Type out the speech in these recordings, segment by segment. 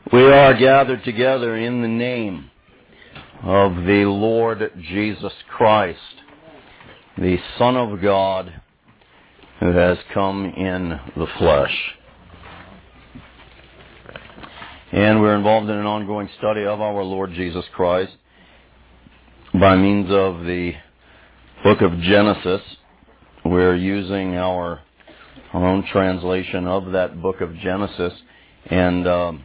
We are gathered together in the name of the Lord Jesus Christ, the Son of God, who has come in the flesh. And we're involved in an ongoing study of our Lord Jesus Christ by means of the book of Genesis. We're using our own translation of that book of Genesis, and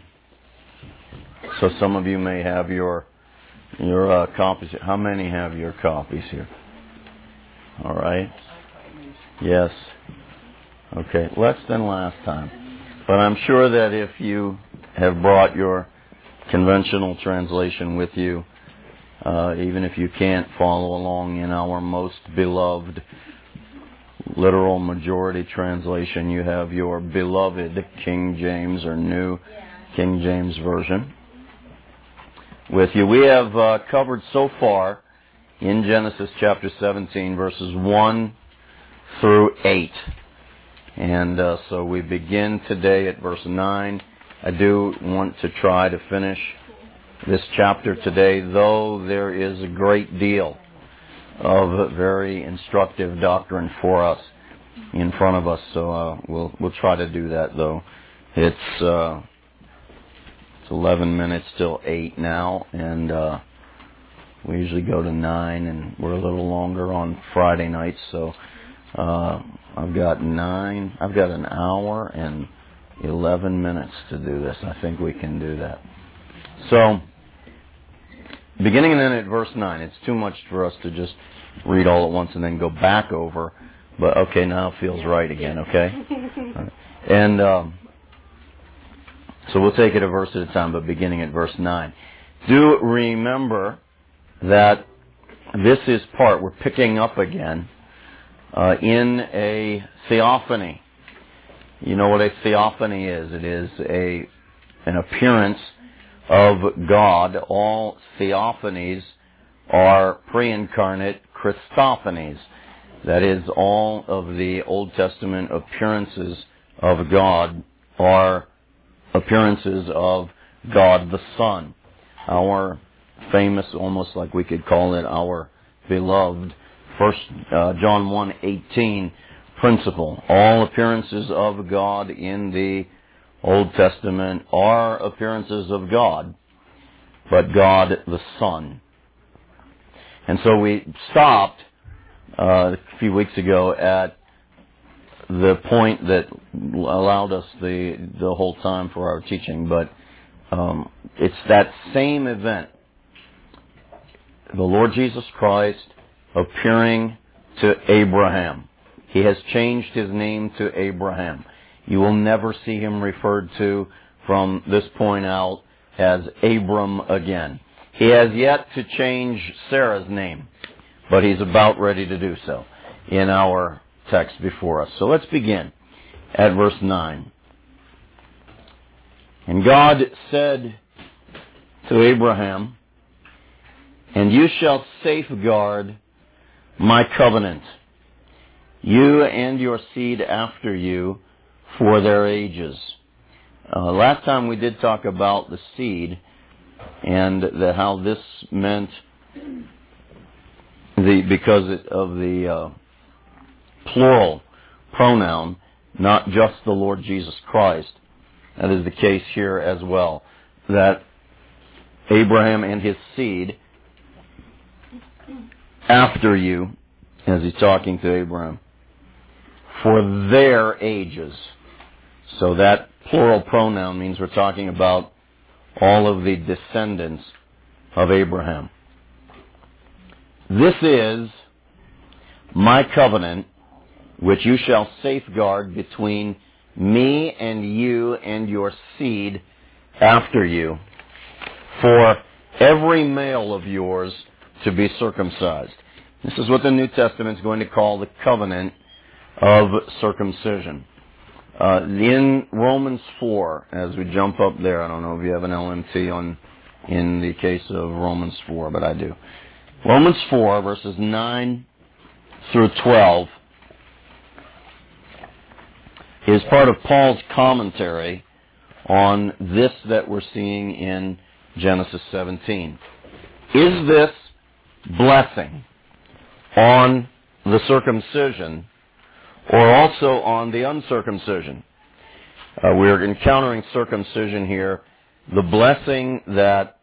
so some of you may have your copies. How many have your copies here? All right. Yes. Okay. Less than last time. But I'm sure that if you have brought your conventional translation with you, even if you can't follow along in our most beloved literal majority translation, you have your beloved King James or New King James Version with you. We have covered so far in Genesis chapter 17 verses 1 through 8. And so we begin today at verse 9. I do want to try to finish this chapter today, though there is a great deal of very instructive doctrine for us in front of us. So we'll try to do that, though. It's 11 minutes till 8 now, and we usually go to 9, and we're a little longer on Friday nights, so I've got an hour and 11 minutes to do this. I think we can do that. So, beginning then at verse 9, it's too much for us to just read all at once and then go back over, but okay, now it feels right again, okay? Right. And so we'll take it a verse at a time, but beginning at verse 9. Do remember that this is we're picking up again in a theophany. You know what a theophany is? It is an appearance of God. All theophanies are pre-incarnate Christophanies. That is, all of the Old Testament appearances of God are appearances of God the Son. Our famous, almost like we could call it, our beloved John 1:18 principle. All appearances of God in the Old Testament are appearances of God, but God the Son. And so we stopped a few weeks ago at the point that allowed us the whole time for our teaching, but it's that same event, the Lord Jesus Christ appearing to Abraham. He has changed his name to Abraham. You will never see him referred to from this point out as Abram again. He has yet to change Sarah's name, but he's about ready to do so in our text before us. So let's begin at verse 9. And God said to Abraham, "And you shall safeguard my covenant, you and your seed after you, for their ages." Last time we did talk about the seed and how this meant because of the plural pronoun, not just the Lord Jesus Christ. That is the case here as well, that Abraham and his seed after you, as he's talking to Abraham, for their ages. So that plural pronoun means we're talking about all of the descendants of Abraham. "This is my covenant, which you shall safeguard between me and you and your seed after you, for every male of yours to be circumcised." This is what the New Testament is going to call the covenant of circumcision. In Romans 4, as we jump up there, I don't know if you have an LMT in the case of Romans 4, but I do. Romans 4, verses 9 through 12, is part of Paul's commentary on this that we're seeing in Genesis 17. Is this blessing on the circumcision or also on the uncircumcision? We're encountering circumcision here. The blessing that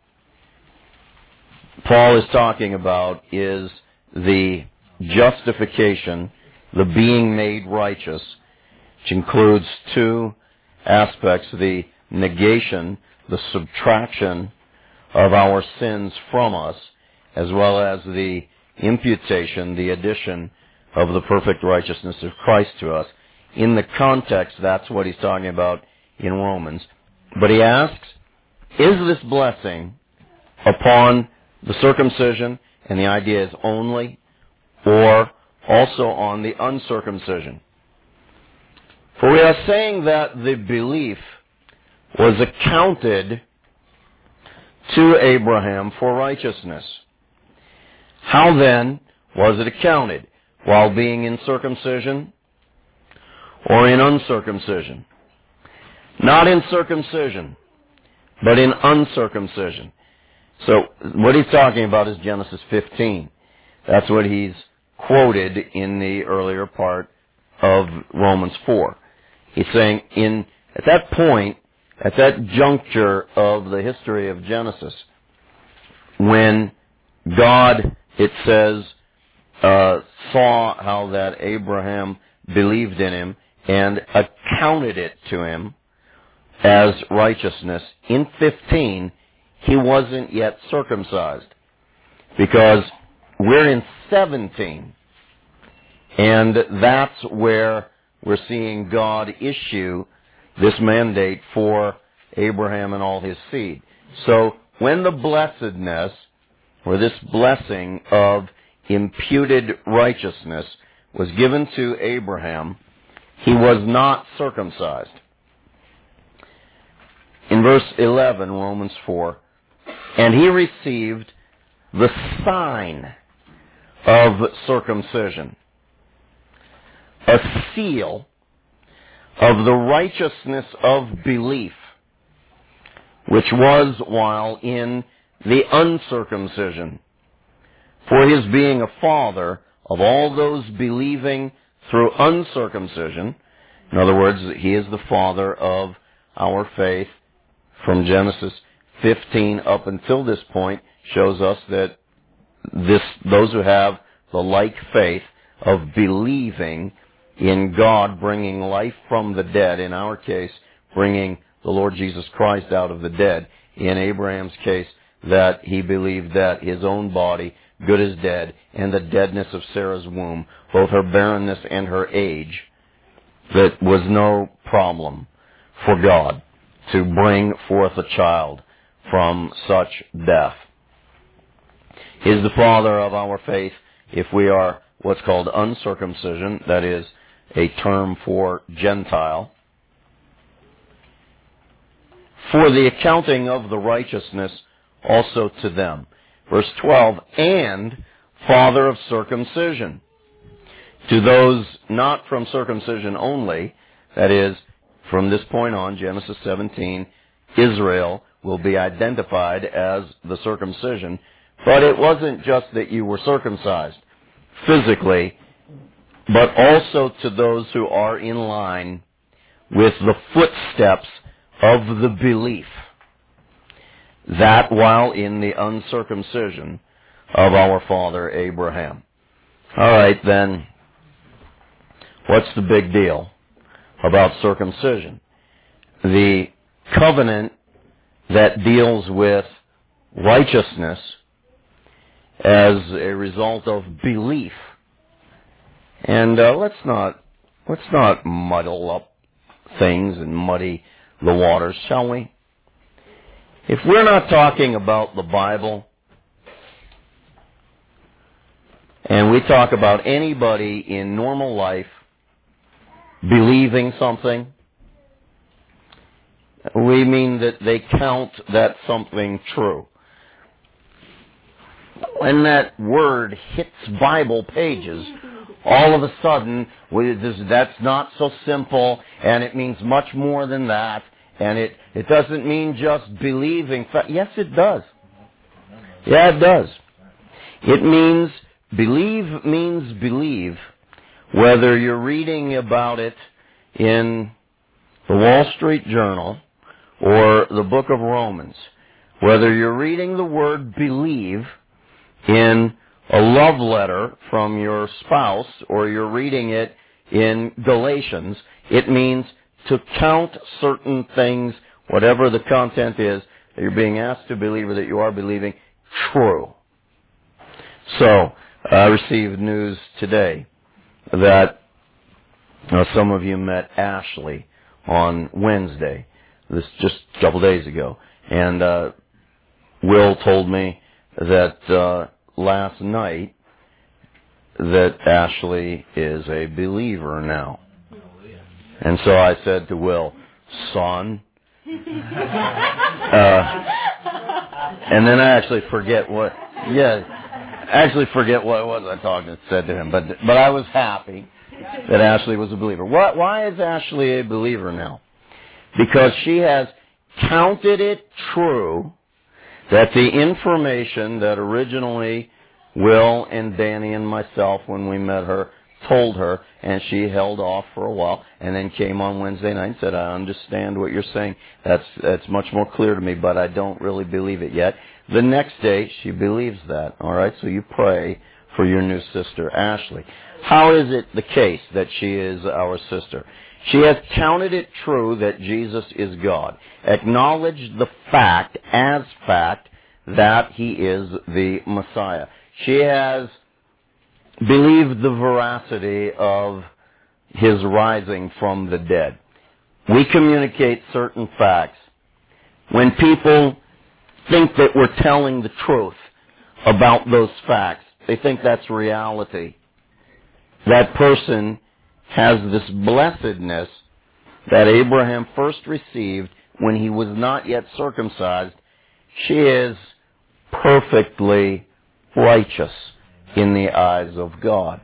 Paul is talking about is the justification, the being made righteous, which includes two aspects: the negation, the subtraction of our sins from us, as well as the imputation, the addition of the perfect righteousness of Christ to us. In the context, that's what he's talking about in Romans. But he asks, is this blessing upon the circumcision, and the idea is only, or also on the uncircumcision? For we are saying that the belief was accounted to Abraham for righteousness. How then was it accounted? While being in circumcision or in uncircumcision? Not in circumcision, but in uncircumcision. So what he's talking about is Genesis 15. That's what he's quoted in the earlier part of Romans 4. He's saying at that point, at that juncture of the history of Genesis, when God, it says, saw how that Abraham believed in him and accounted it to him as righteousness, in 15, he wasn't yet circumcised. Because we're in 17, and that's where we're seeing God issue this mandate for Abraham and all his seed. So when the blessedness, or this blessing of imputed righteousness, was given to Abraham, he was not circumcised. In verse 11, Romans 4, and he received the sign of circumcision, a seal of the righteousness of belief, which was while in the uncircumcision, for his being a father of all those believing through uncircumcision. In other words, he is the father of our faith. From Genesis 15 up until this point shows us that those who have the like faith of believing in God bringing life from the dead, in our case, bringing the Lord Jesus Christ out of the dead. In Abraham's case, that he believed that his own body, good as dead, and the deadness of Sarah's womb, both her barrenness and her age, that was no problem for God to bring forth a child from such death. He is the father of our faith if we are what's called uncircumcision, that is a term for Gentile, for the accounting of the righteousness also to them. Verse 12, and father of circumcision, to those not from circumcision only, that is, from this point on, Genesis 17, Israel will be identified as the circumcision, but it wasn't just that you were circumcised physically, but also to those who are in line with the footsteps of the belief, that while in the uncircumcision of our father Abraham. All right, then, what's the big deal about circumcision? The covenant that deals with righteousness as a result of belief. And let's not muddle up things and muddy the waters, shall we? If we're not talking about the Bible, and we talk about anybody in normal life believing something, we mean that they count that something true. When that word hits Bible pages, all of a sudden, that's not so simple, and it means much more than that, And it doesn't mean just believing. Yes, it does. Yeah, it does. It means believe, whether you're reading about it in the Wall Street Journal or the book of Romans, whether you're reading the word believe in a love letter from your spouse or you're reading it in Galatians, it means to count certain things, whatever the content is, that you're being asked to believe or that you are believing, true. So, I received news today that some of you met Ashley on Wednesday, this just a couple days ago. And Will told me that last night that Ashley is a believer now. And so I said to Will, son, and then I actually forget what it was I said to him. But I was happy that Ashley was a believer. Why is Ashley a believer now? Because she has counted it true that the information that originally Will and Danny and myself, when we met her, told her, and she held off for a while, and then came on Wednesday night and said, I understand what you're saying. That's much more clear to me, but I don't really believe it yet. The next day, she believes that. All right, so you pray for your new sister, Ashley. How is it the case that she is our sister? She has counted it true that Jesus is God, acknowledged the fact as fact that He is the Messiah. She has believed the veracity of His rising from the dead. We communicate certain facts. When people think that we're telling the truth about those facts, they think that's reality. That person has this blessedness that Abraham first received when he was not yet circumcised. She is perfectly righteous in the eyes of God.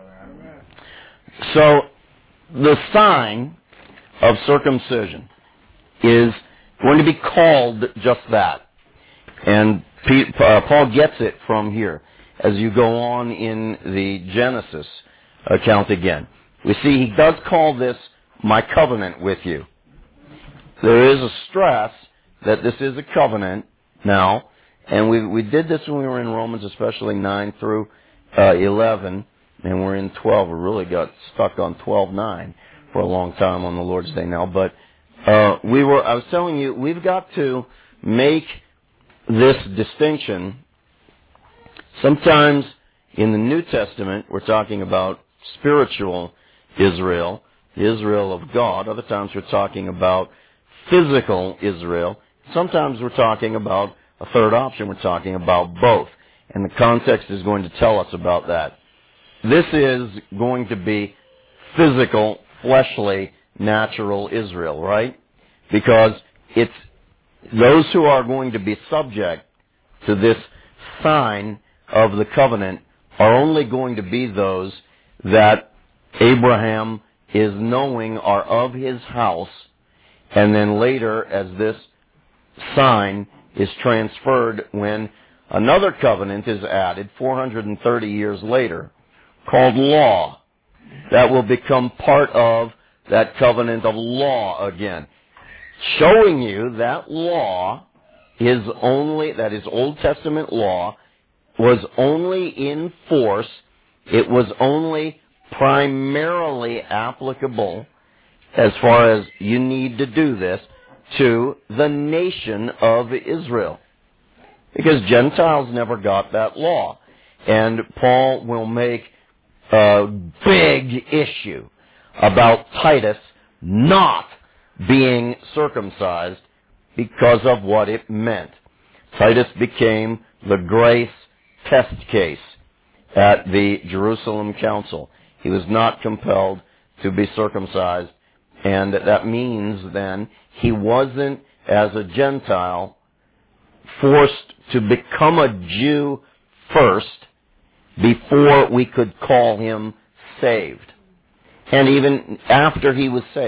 So, the sign of circumcision is going to be called just that. And Paul gets it from here. As you go on in the Genesis account again, we see he does call this my covenant with you. There is a stress that this is a covenant now, and we did this when we were in Romans, especially 9 through 11, and we're in 12. We really got stuck on 12:9 for a long time on the Lord's Day now. But I was telling you, we've got to make this distinction. Sometimes in the New Testament, we're talking about spiritual Israel, the Israel of God. Other times we're talking about physical Israel. Sometimes we're talking about a third option. We're talking about both. And the context is going to tell us about that. This is going to be physical, fleshly, natural Israel, right? Because it's those who are going to be subject to this sign of the covenant are only going to be those that Abraham is knowing are of his house, and then later as this sign is transferred when another covenant is added 430 years later called law. That will become part of that covenant of law again. Showing you that law is only, that is Old Testament law, was only in force, it was only primarily applicable as far as you need to do this to the nation of Israel. Because Gentiles never got that law. And Paul will make a big issue about Titus not being circumcised because of what it meant. Titus became the grace test case at the Jerusalem Council. He was not compelled to be circumcised, and that means then he wasn't, as a Gentile, forced to become a Jew first before we could call him saved. And even after he was saved,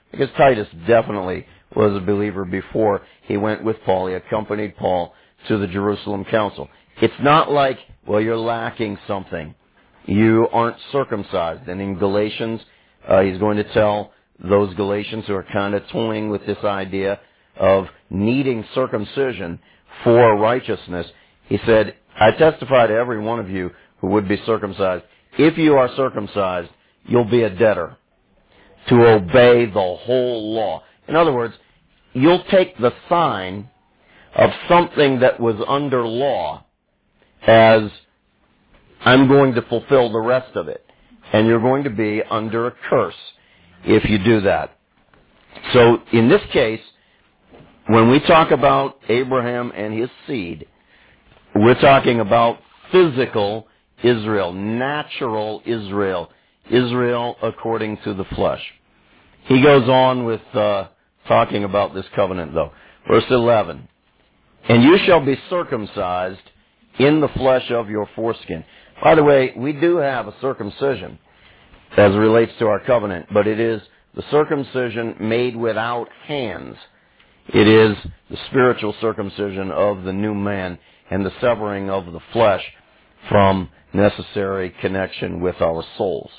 because Titus definitely was a believer before he went with Paul. He accompanied Paul to the Jerusalem council. It's not like, well, you're lacking something. You aren't circumcised. And in Galatians, he's going to tell those Galatians who are kind of toying with this idea of needing circumcision for righteousness. He said, I testify to every one of you who would be circumcised. If you are circumcised, you'll be a debtor to obey the whole law. In other words, you'll take the sign of something that was under law as I'm going to fulfill the rest of it. And you're going to be under a curse if you do that. So in this case, when we talk about Abraham and his seed, we're talking about physical Israel, natural Israel, Israel according to the flesh. He goes on with talking about this covenant, though. Verse 11, and you shall be circumcised in the flesh of your foreskin. By the way, we do have a circumcision as it relates to our covenant, but it is the circumcision made without hands. It is the spiritual circumcision of the new man and the severing of the flesh from necessary connection with our souls.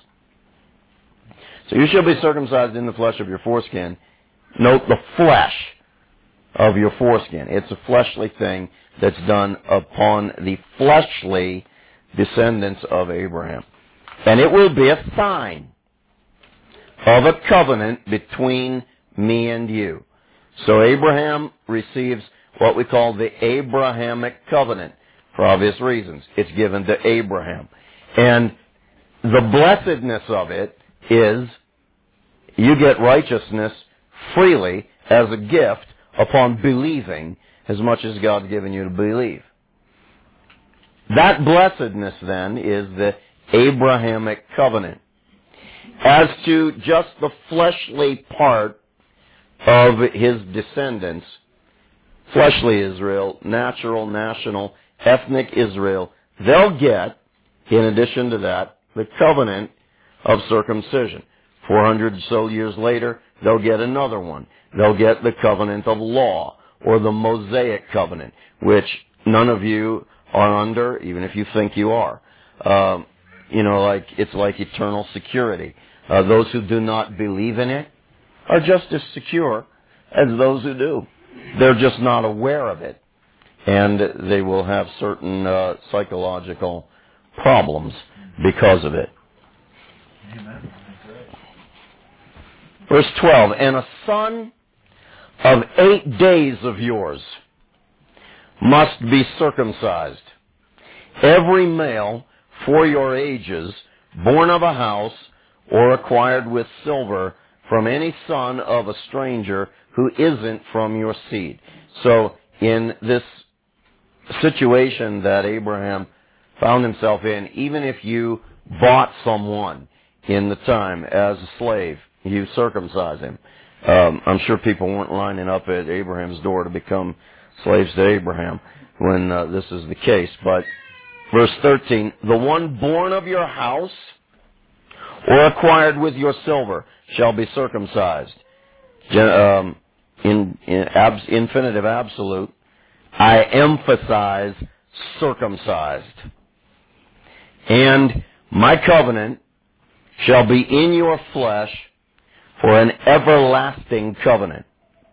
So you shall be circumcised in the flesh of your foreskin. Note the flesh of your foreskin. It's a fleshly thing that's done upon the fleshly descendants of Abraham. And it will be a sign of a covenant between me and you. So Abraham receives what we call the Abrahamic covenant for obvious reasons. It's given to Abraham. And the blessedness of it is you get righteousness freely as a gift upon believing as much as God's given you to believe. That blessedness then is the Abrahamic covenant. As to just the fleshly part of his descendants, fleshly Israel, natural, national, ethnic Israel, they'll get, in addition to that, the covenant of circumcision. 400 or so years later, they'll get another one. They'll get the covenant of law, or the Mosaic covenant, which none of you are under, even if you think you are. It's like eternal security. Those who do not believe in it are just as secure as those who do. They're just not aware of it. And they will have certain psychological problems because of it. Amen. Verse 12, and a son of 8 days of yours must be circumcised. Every male for your ages, born of a house or acquired with silver from any son of a stranger who isn't from your seed. So in this situation that Abraham found himself in, even if you bought someone in the time as a slave, you circumcise him. I'm sure people weren't lining up at Abraham's door to become slaves to Abraham when this is the case. But verse 13, the one born of your house or acquired with your silver shall be circumcised. Infinitive absolute, I emphasize circumcised. And my covenant shall be in your flesh for an everlasting covenant.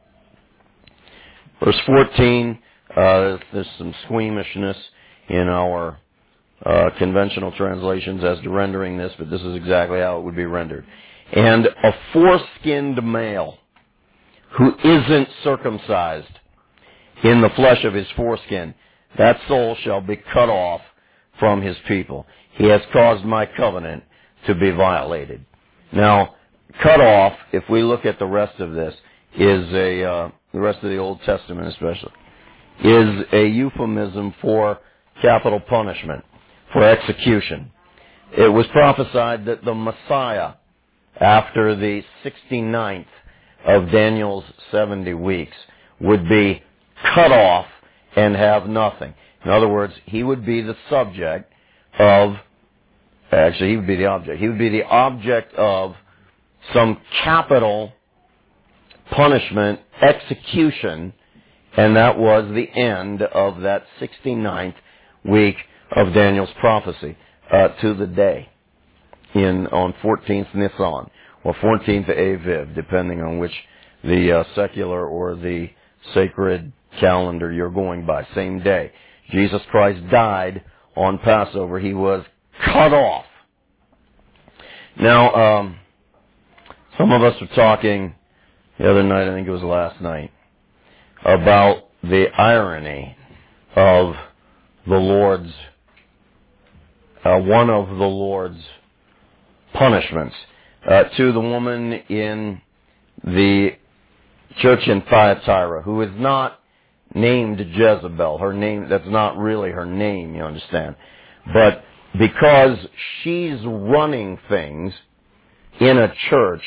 Verse 14, there's some squeamishness in our conventional translations as to rendering this, but this is exactly how it would be rendered. And a foreskinned male who isn't circumcised in the flesh of his foreskin, that soul shall be cut off from his people. He has caused my covenant to be violated. Now, cut off, if we look at the rest of this, is the rest of the Old Testament especially, is a euphemism for capital punishment, for execution. It was prophesied that the Messiah, after the 69th of Daniel's 70 weeks, would be cut off and have nothing. In other words, he would be the subject of, actually he would be the object. He would be the object of some capital punishment, execution, and that was the end of that 69th week of Daniel's prophecy to the day on 14th Nisan or 14th Aviv, depending on which the secular or the sacred calendar you're going by. Same day. Jesus Christ died on Passover. He was cut off. Now, some of us were talking the other night, I think it was last night, about the irony of the Lord's, one of the Lord's punishments to the woman in the church in Thyatira, who is not named Jezebel. Her name, that's not really her name, you understand. But because she's running things in a church,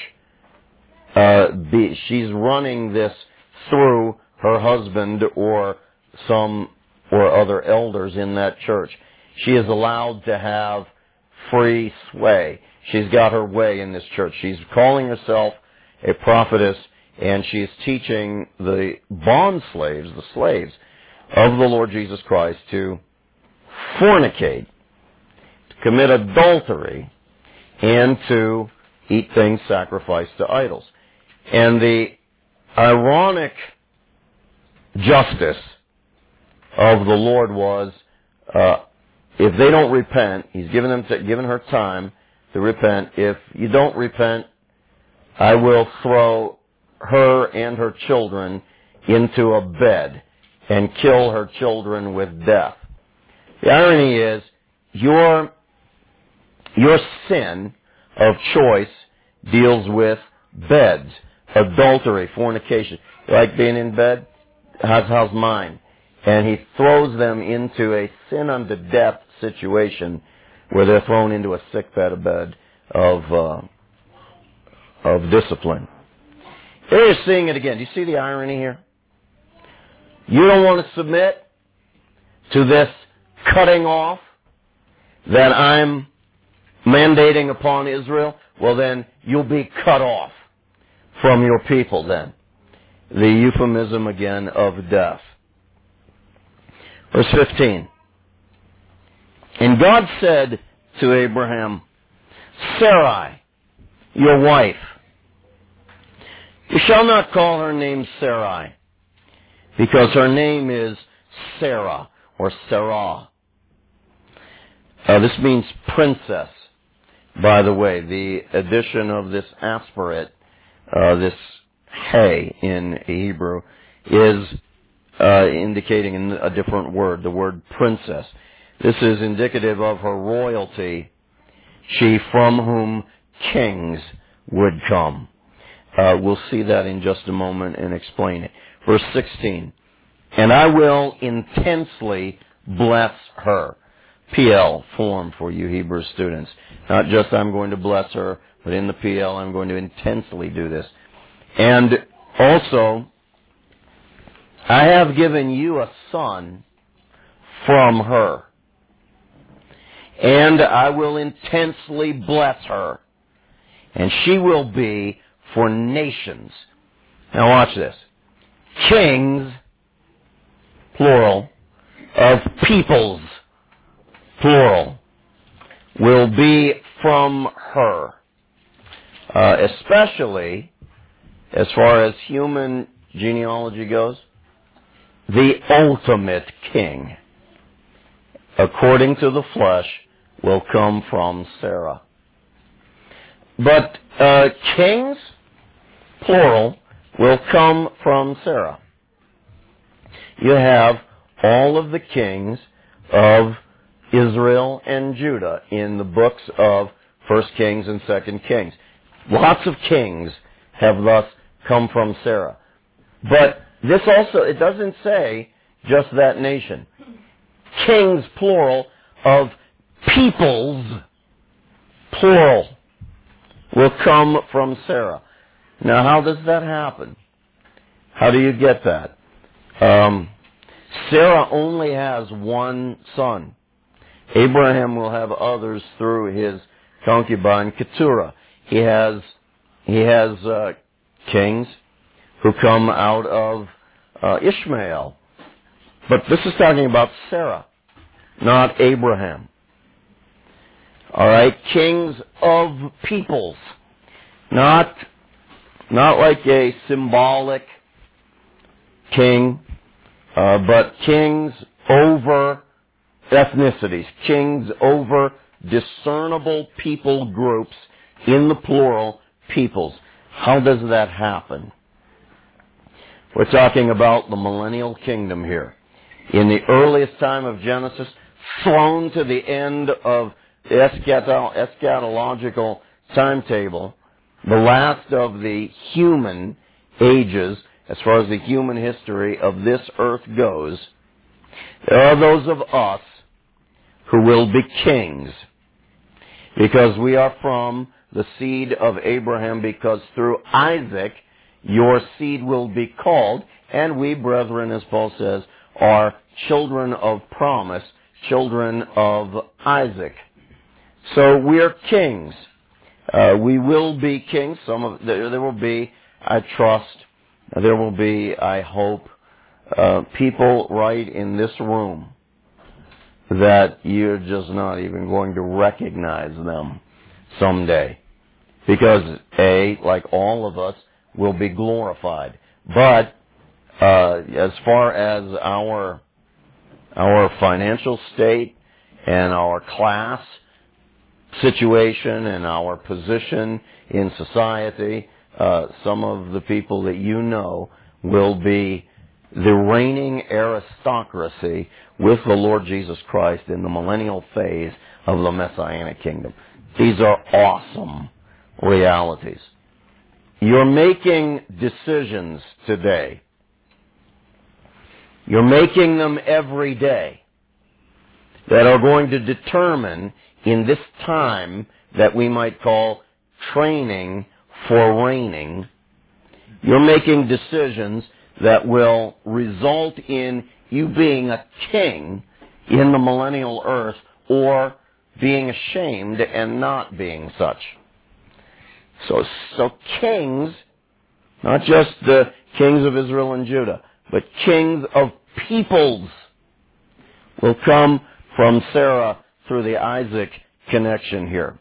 she's running this through her husband or other elders in that church. She is allowed to have free sway. She's got her way in this church. She's calling herself a prophetess, and she's teaching the bond slaves, the slaves of the Lord Jesus Christ, to fornicate, to commit adultery, and to eat things sacrificed to idols. And the ironic justice of the Lord was, if they don't repent, He's given her time to repent. If you don't repent, I will throw her and her children into a bed and kill her children with death. The irony is, your sin of choice deals with beds, adultery, fornication. You like being in bed? How's mine? And He throws them into a sin unto death situation where they're thrown into a sickbed bed of discipline. Here you're seeing it again. Do you see the irony here? You don't want to submit to this cutting off that I'm mandating upon Israel? Well, then you'll be cut off from your people then. The euphemism again of death. Verse 15. And God said to Abraham, Sarai, your wife, you shall not call her name Sarai, because her name is Sarah, or Sarah. This means princess, by the way. The addition of this aspirate, this hey in Hebrew, is indicating a different word, the word princess. This is indicative of her royalty, she from whom kings would come. We'll see that in just a moment and explain it. Verse 16, and I will intensely bless her. PL form for you Hebrew students. Not just I'm going to bless her, but in the PL I'm going to intensely do this. And also, I have given you a son from her. And I will intensely bless her. And she will be for nations. Now watch this. Kings, plural, of peoples, plural, will be from her. Especially, as far as human genealogy goes, the ultimate king, according to the flesh, will come from Sarah. But kings, plural, will come from Sarah. You have all of the kings of Israel and Judah in the books of 1 Kings and 2 Kings. Lots of kings have thus come from Sarah. But this also, it doesn't say just that nation. Kings, plural, of peoples, plural, will come from Sarah. Now, how does that happen? How do you get that? Sarah only has one son. Abraham will have others through his concubine Keturah. He has kings who come out of Ishmael. But this is talking about Sarah, not Abraham. All right, kings of peoples, not like a symbolic king, but kings over ethnicities, kings over discernible people groups, in the plural, peoples. How does that happen? We're talking about the millennial kingdom here. In the earliest time of Genesis, thrown to the end of the eschatological timetable, the last of the human ages, as far as the human history of this earth goes, there are those of us who will be kings, because we are from the seed of Abraham, because through Isaac your seed will be called, and we, brethren, as Paul says, are children of promise, children of Isaac. So we are kings. We will be kings. There will be, I trust, there will be, I hope, people right in this room that you're just not even going to recognize them someday. Because, like all of us, will be glorified. But as far as our financial state and our class situation and our position in society, some of the people that you know will be the reigning aristocracy with the Lord Jesus Christ in the millennial phase of the Messianic kingdom. These are awesome realities. You're making decisions today. You're making them every day that are going to determine, in this time that we might call training for reigning, you're making decisions that will result in you being a king in the millennial earth, or being ashamed and not being such. So kings, not just the kings of Israel and Judah, but kings of peoples will come from Sarah through the Isaac connection here.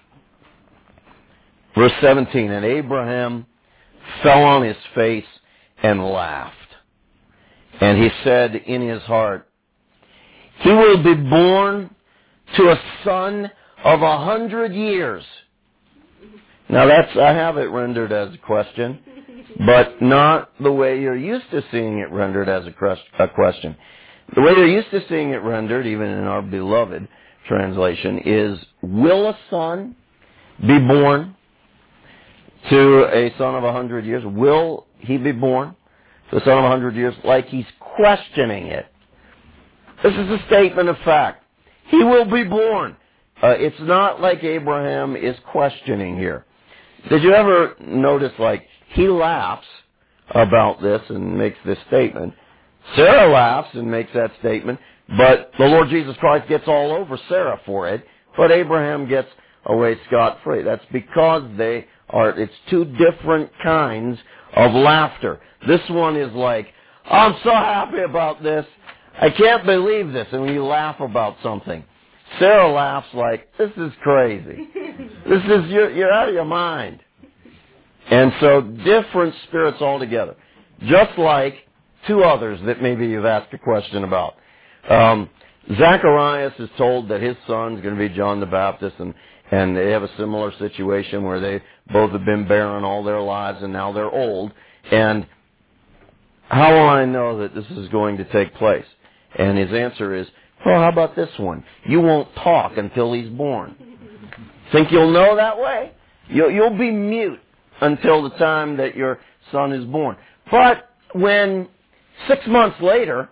Verse 17, and Abraham fell on his face and laughed. And he said in his heart, he will be born to a son of 100 years. Now I have it rendered as a question, but not the way you're used to seeing it rendered as a question. The way you're used to seeing it rendered, even in our beloved translation, is, will a son be born to a son of 100 years? Will he be born to a son of 100 years? Like he's questioning it. This is a statement of fact. He will be born. It's not like Abraham is questioning here. Did you ever notice, like, he laughs about this and makes this statement. Sarah laughs and makes that statement, but the Lord Jesus Christ gets all over Sarah for it, but Abraham gets away scot-free. That's because it's two different kinds of laughter. This one is like, I'm so happy about this. I can't believe this. And when you laugh about something, Sarah laughs like, this is crazy. You're out of your mind. And so different spirits altogether. Just like two others that maybe you've asked a question about. Zacharias is told that his son's going to be John the Baptist, and they have a similar situation where they both have been barren all their lives and now they're old. And how will I know that this is going to take place? And his answer is, well, how about this one? You won't talk until he's born. Think you'll know that way? You'll be mute until the time that your son is born. But when 6 months later,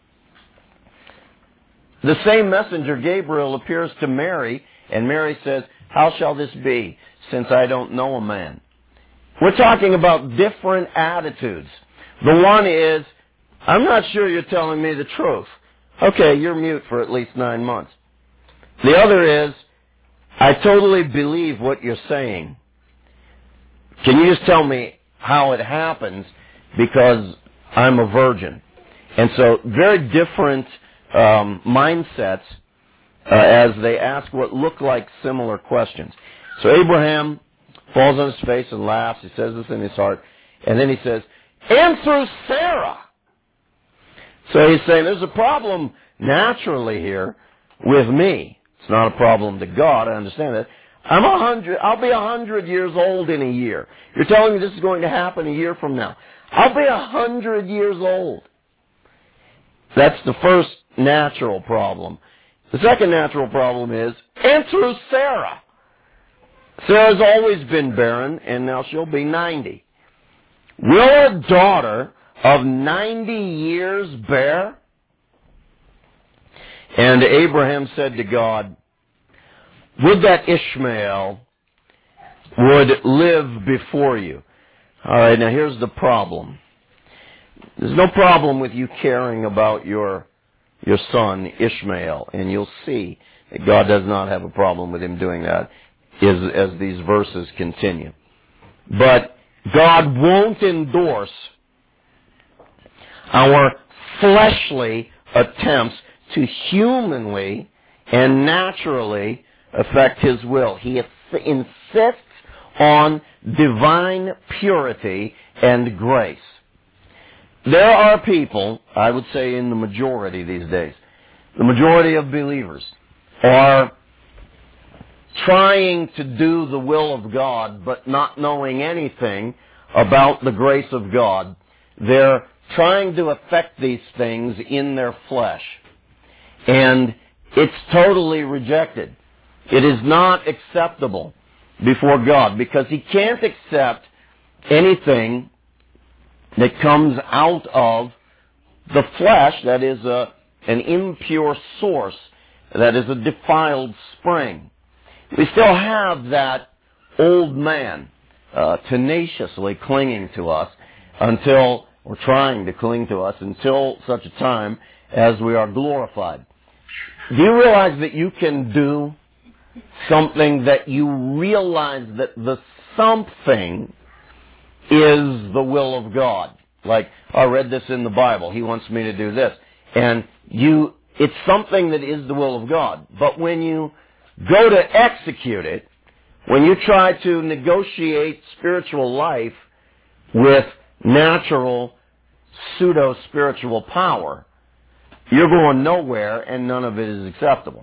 the same messenger, Gabriel, appears to Mary, and Mary says, how shall this be, since I don't know a man? We're talking about different attitudes. The one is, I'm not sure you're telling me the truth. Okay, you're mute for at least 9 months. The other is, I totally believe what you're saying. Can you just tell me how it happens? because I'm a virgin. And so very different mindsets as they ask what look like similar questions. So Abraham falls on his face and laughs. He says this in his heart. And then he says, and through Sarah. So he's saying there's a problem naturally here with me. It's not a problem to God. I understand that. I'll be 100 years old in a year. You're telling me this is going to happen a year from now. I'll be 100 years old. That's the first natural problem. The second natural problem is, and through Sarah. Sarah's always been barren, and now she'll be 90. Will a daughter of 90 years bear? And Abraham said to God, would that Ishmael would live before you. All right, now here's the problem. There's no problem with you caring about your son, Ishmael, and you'll see that God does not have a problem with him doing that as these verses continue. But God won't endorse our fleshly attempts to humanly and naturally affect His will. He insists on divine purity and grace. There are people, I would say in the majority these days, the majority of believers are trying to do the will of God but not knowing anything about the grace of God. They're trying to affect these things in their flesh. And it's totally rejected. It is not acceptable before God because He can't accept anything that comes out of the flesh that is an impure source, that is a defiled spring. We still have that old man tenaciously clinging to us or trying to cling to us until such a time as we are glorified. Do you realize that you can do something that you realize that the something is the will of God? Like, I read this in the Bible. He wants me to do this. And it's something that is the will of God. But when you go to execute it, when you try to negotiate spiritual life with natural pseudo-spiritual power, you're going nowhere and none of it is acceptable.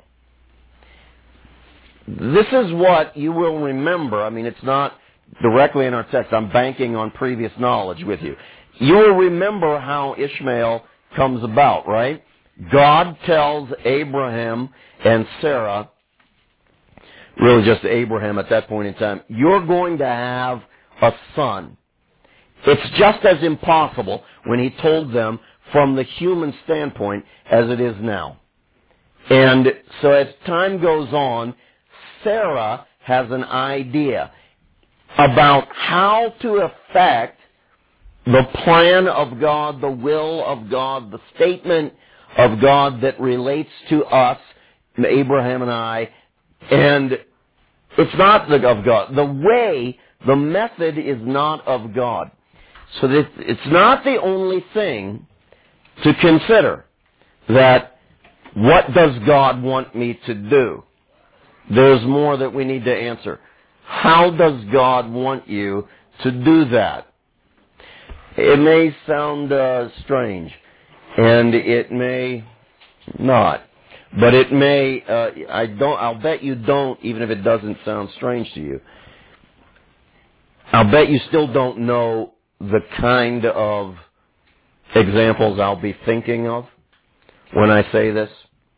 This is what you will remember. I mean, it's not directly in our text. I'm banking on previous knowledge with you. You will remember how Ishmael comes about, right? God tells Abraham and Sarah, really just Abraham at that point in time, you're going to have a son. It's just as impossible when He told them from the human standpoint as it is now. And so as time goes on, Sarah has an idea about how to affect the plan of God, the will of God, the statement of God that relates to us, Abraham and I, and it's not of God. The method is not of God. So that it's not the only thing to consider that what does God want me to do? There's more that we need to answer. How does God want you to do that? It may sound strange, and it may not, but it may. I'll bet you don't, even if it doesn't sound strange to you. I'll bet you still don't know the kind of examples I'll be thinking of when I say this.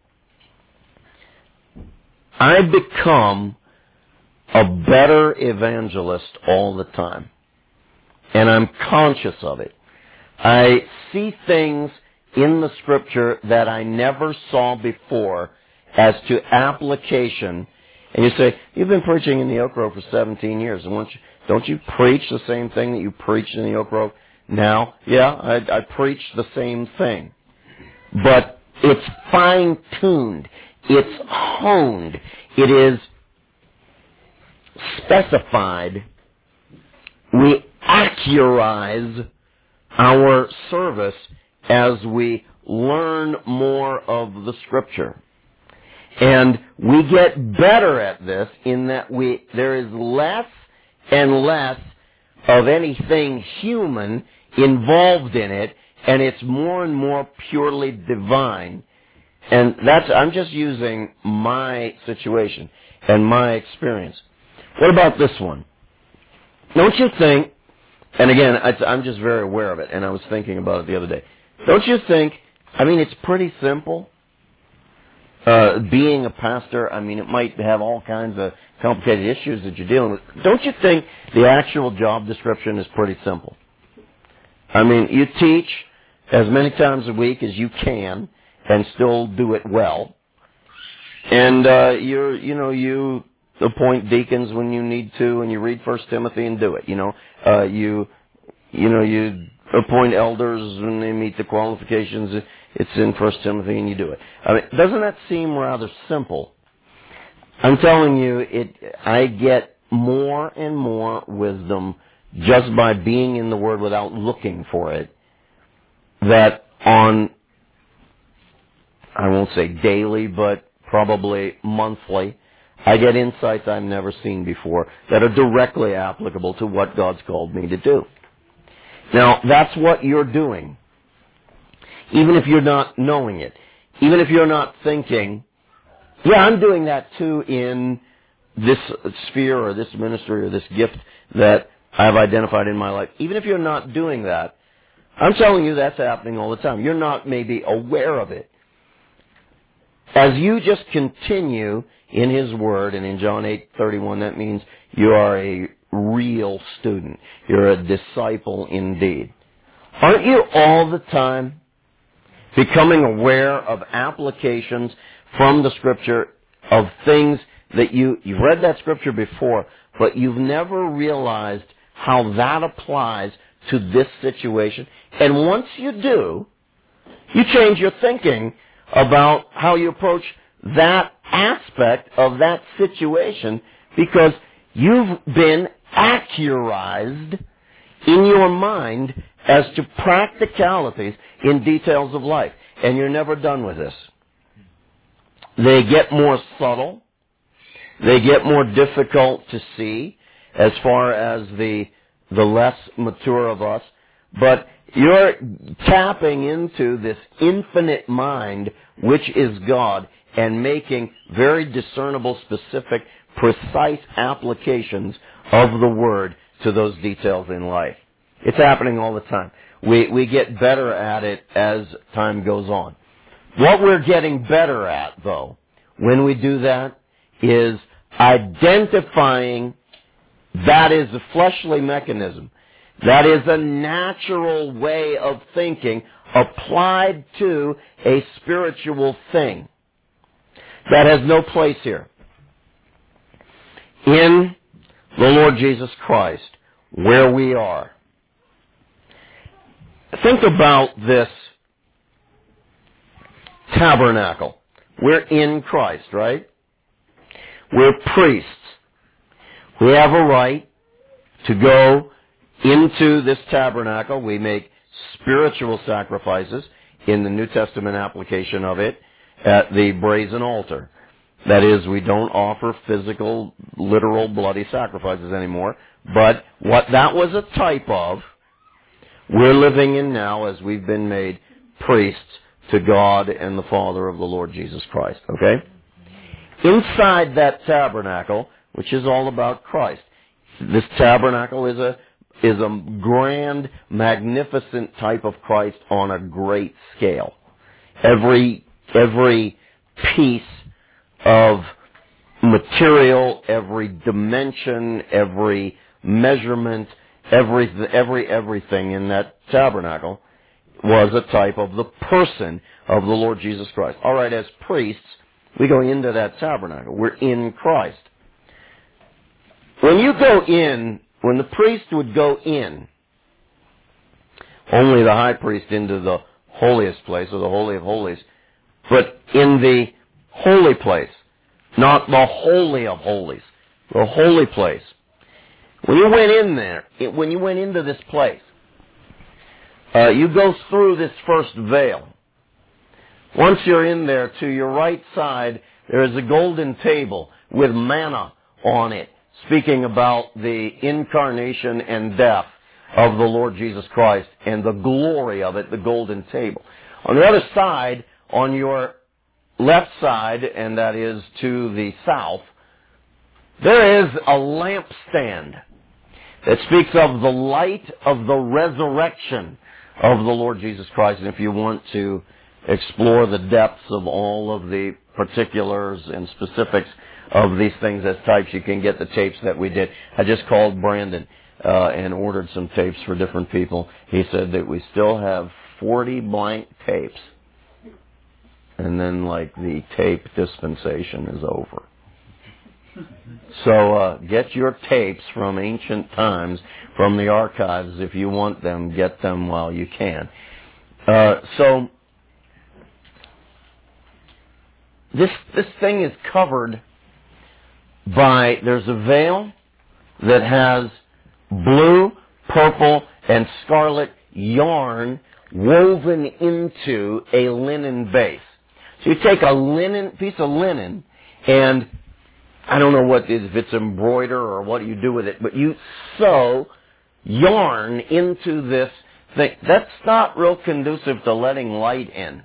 I become a better evangelist all the time, and I'm conscious of it. I see things in the Scripture that I never saw before as to application. And you say, you've been preaching in the Oak Grove for 17 years, and don't you preach the same thing that you preached in the Oak Grove now? Yeah, I preach the same thing. But it's fine-tuned. It's honed. It is specified. We accurize our service as we learn more of the Scripture. And we get better at this in that there is less and less of anything human involved in it, and it's more and more purely divine. And I'm just using my situation and my experience. What about this one? Don't you think, and again, I'm just very aware of it, and I was thinking about it the other day. Don't you think, it's pretty simple. Being a pastor, it might have all kinds of complicated issues that you're dealing with. Don't you think the actual job description is pretty simple? You teach as many times a week as you can and still do it well. And you appoint deacons when you need to, and you read 1 Timothy and do it. You appoint elders when they meet the qualifications. It's in 1 Timothy, and you do it. Doesn't that seem rather simple? I'm telling you, I get more and more wisdom just by being in the Word without looking for it. That on, I won't say daily, but probably monthly, I get insights I've never seen before that are directly applicable to what God's called me to do. Now, that's what you're doing. Even if you're not knowing it. Even if you're not thinking, yeah, I'm doing that too in this sphere or this ministry or this gift that I've identified in my life. Even if you're not doing that, I'm telling you that's happening all the time. You're not maybe aware of it. As you just continue in His Word, and in John 8:31, that means you are a real student. You're a disciple indeed. Aren't you all the time becoming aware of applications from the Scripture of things that you've read that Scripture before, but you've never realized how that applies to this situation? And once you do, you change your thinking about how you approach that aspect of that situation, because you've been accurized in your mind as to practicalities in details of life. And you're never done with this. They get more subtle. They get more difficult to see as far as the less mature of us. But you're tapping into this infinite mind, which is God, and making very discernible, specific, precise applications of the Word to those details in life. It's happening all the time. We get better at it as time goes on. What we're getting better at, though, when we do that, is identifying that is a fleshly mechanism. That is a natural way of thinking applied to a spiritual thing. That has no place here. In the Lord Jesus Christ, where we are. Think about this tabernacle. We're in Christ, right? We're priests. We have a right to go into this tabernacle. We make spiritual sacrifices in the New Testament application of it at the brazen altar. That is, we don't offer physical, literal, bloody sacrifices anymore. But what that was a type of, we're living in now as we've been made priests to God and the Father of the Lord Jesus Christ. Okay? Inside that tabernacle, which is all about Christ, this tabernacle is a grand, magnificent type of Christ on a great scale. Every piece of material, every dimension, every measurement, everything in that tabernacle was a type of the person of the Lord Jesus Christ. All right, as priests, we go into that tabernacle. We're in Christ. When you go in, when the priest would go in, only the high priest into the holiest place, or the Holy of Holies, but in the holy place, not the Holy of Holies, the holy place. When you went in there, when you went into this place, you go through this first veil. Once you're in there, to your right side, there is a golden table with manna on it, speaking about the incarnation and death of the Lord Jesus Christ and the glory of it, the golden table. On the other side, on your left side, and that is to the south, there is a lampstand that speaks of the light of the resurrection of the Lord Jesus Christ. And if you want to explore the depths of all of the particulars and specifics of these things as types, you can get the tapes that we did. I just called Brandon and ordered some tapes for different people. He said that we still have 40 blank tapes. And then, the tape dispensation is over. So get your tapes from ancient times, from the archives. If you want them, get them while you can. So this thing is covered by, there's a veil that has blue, purple, and scarlet yarn woven into a linen base. So you take a piece of linen, and I don't know what it is, if it's embroider or what you do with it, but you sew yarn into this thing. That's not real conducive to letting light in.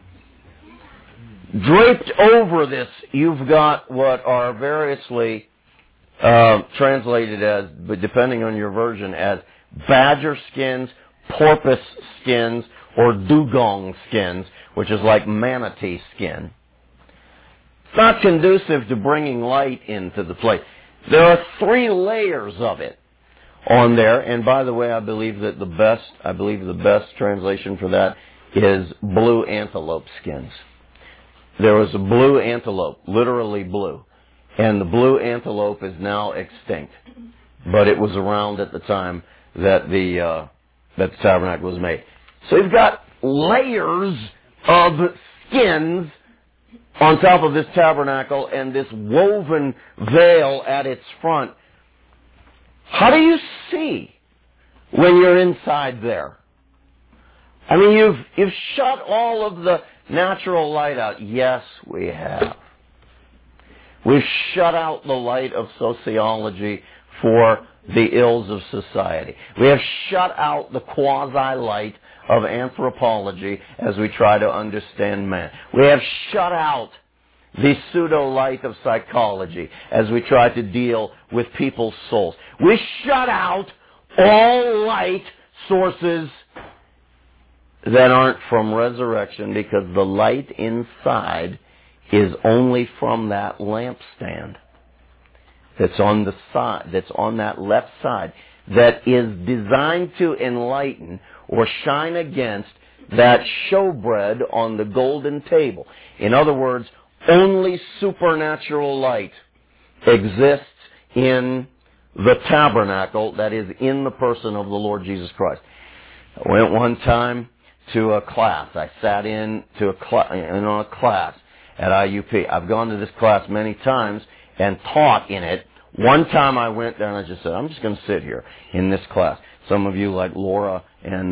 Draped over this, you've got what are variously translated as, but depending on your version, as badger skins, porpoise skins, or dugong skins, which is like manatee skin. It's not conducive to bringing light into the place. There are 3 layers of it on there, and by the way, I believe the best translation for that is blue antelope skins. There was a blue antelope, literally blue, and the blue antelope is now extinct, but it was around at the time that the tabernacle was made. So you've got layers of skins on top of this tabernacle and this woven veil at its front. How do you see when you're inside there? I mean, you've shut all of the natural light out. Yes, we have. We've shut out the light of sociology for the ills of society. We have shut out the quasi-light of anthropology as we try to understand man. We have shut out the pseudo-light of psychology as we try to deal with people's souls. We shut out all light sources that aren't from resurrection, because the light inside is only from that lampstand that's on the side, that's on that left side, that is designed to enlighten or shine against that showbread on the golden table. In other words, only supernatural light exists in the tabernacle that is in the person of the Lord Jesus Christ. I went one time to a class. I sat in on a class at IUP. I've gone to this class many times and taught in it. One time I went there and I just said, I'm just going to sit here in this class. Some of you, like Laura and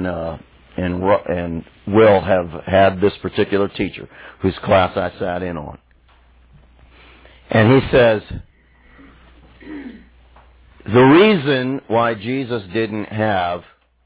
Will, have had this particular teacher whose class I sat in on. And he says, the reason why Jesus didn't have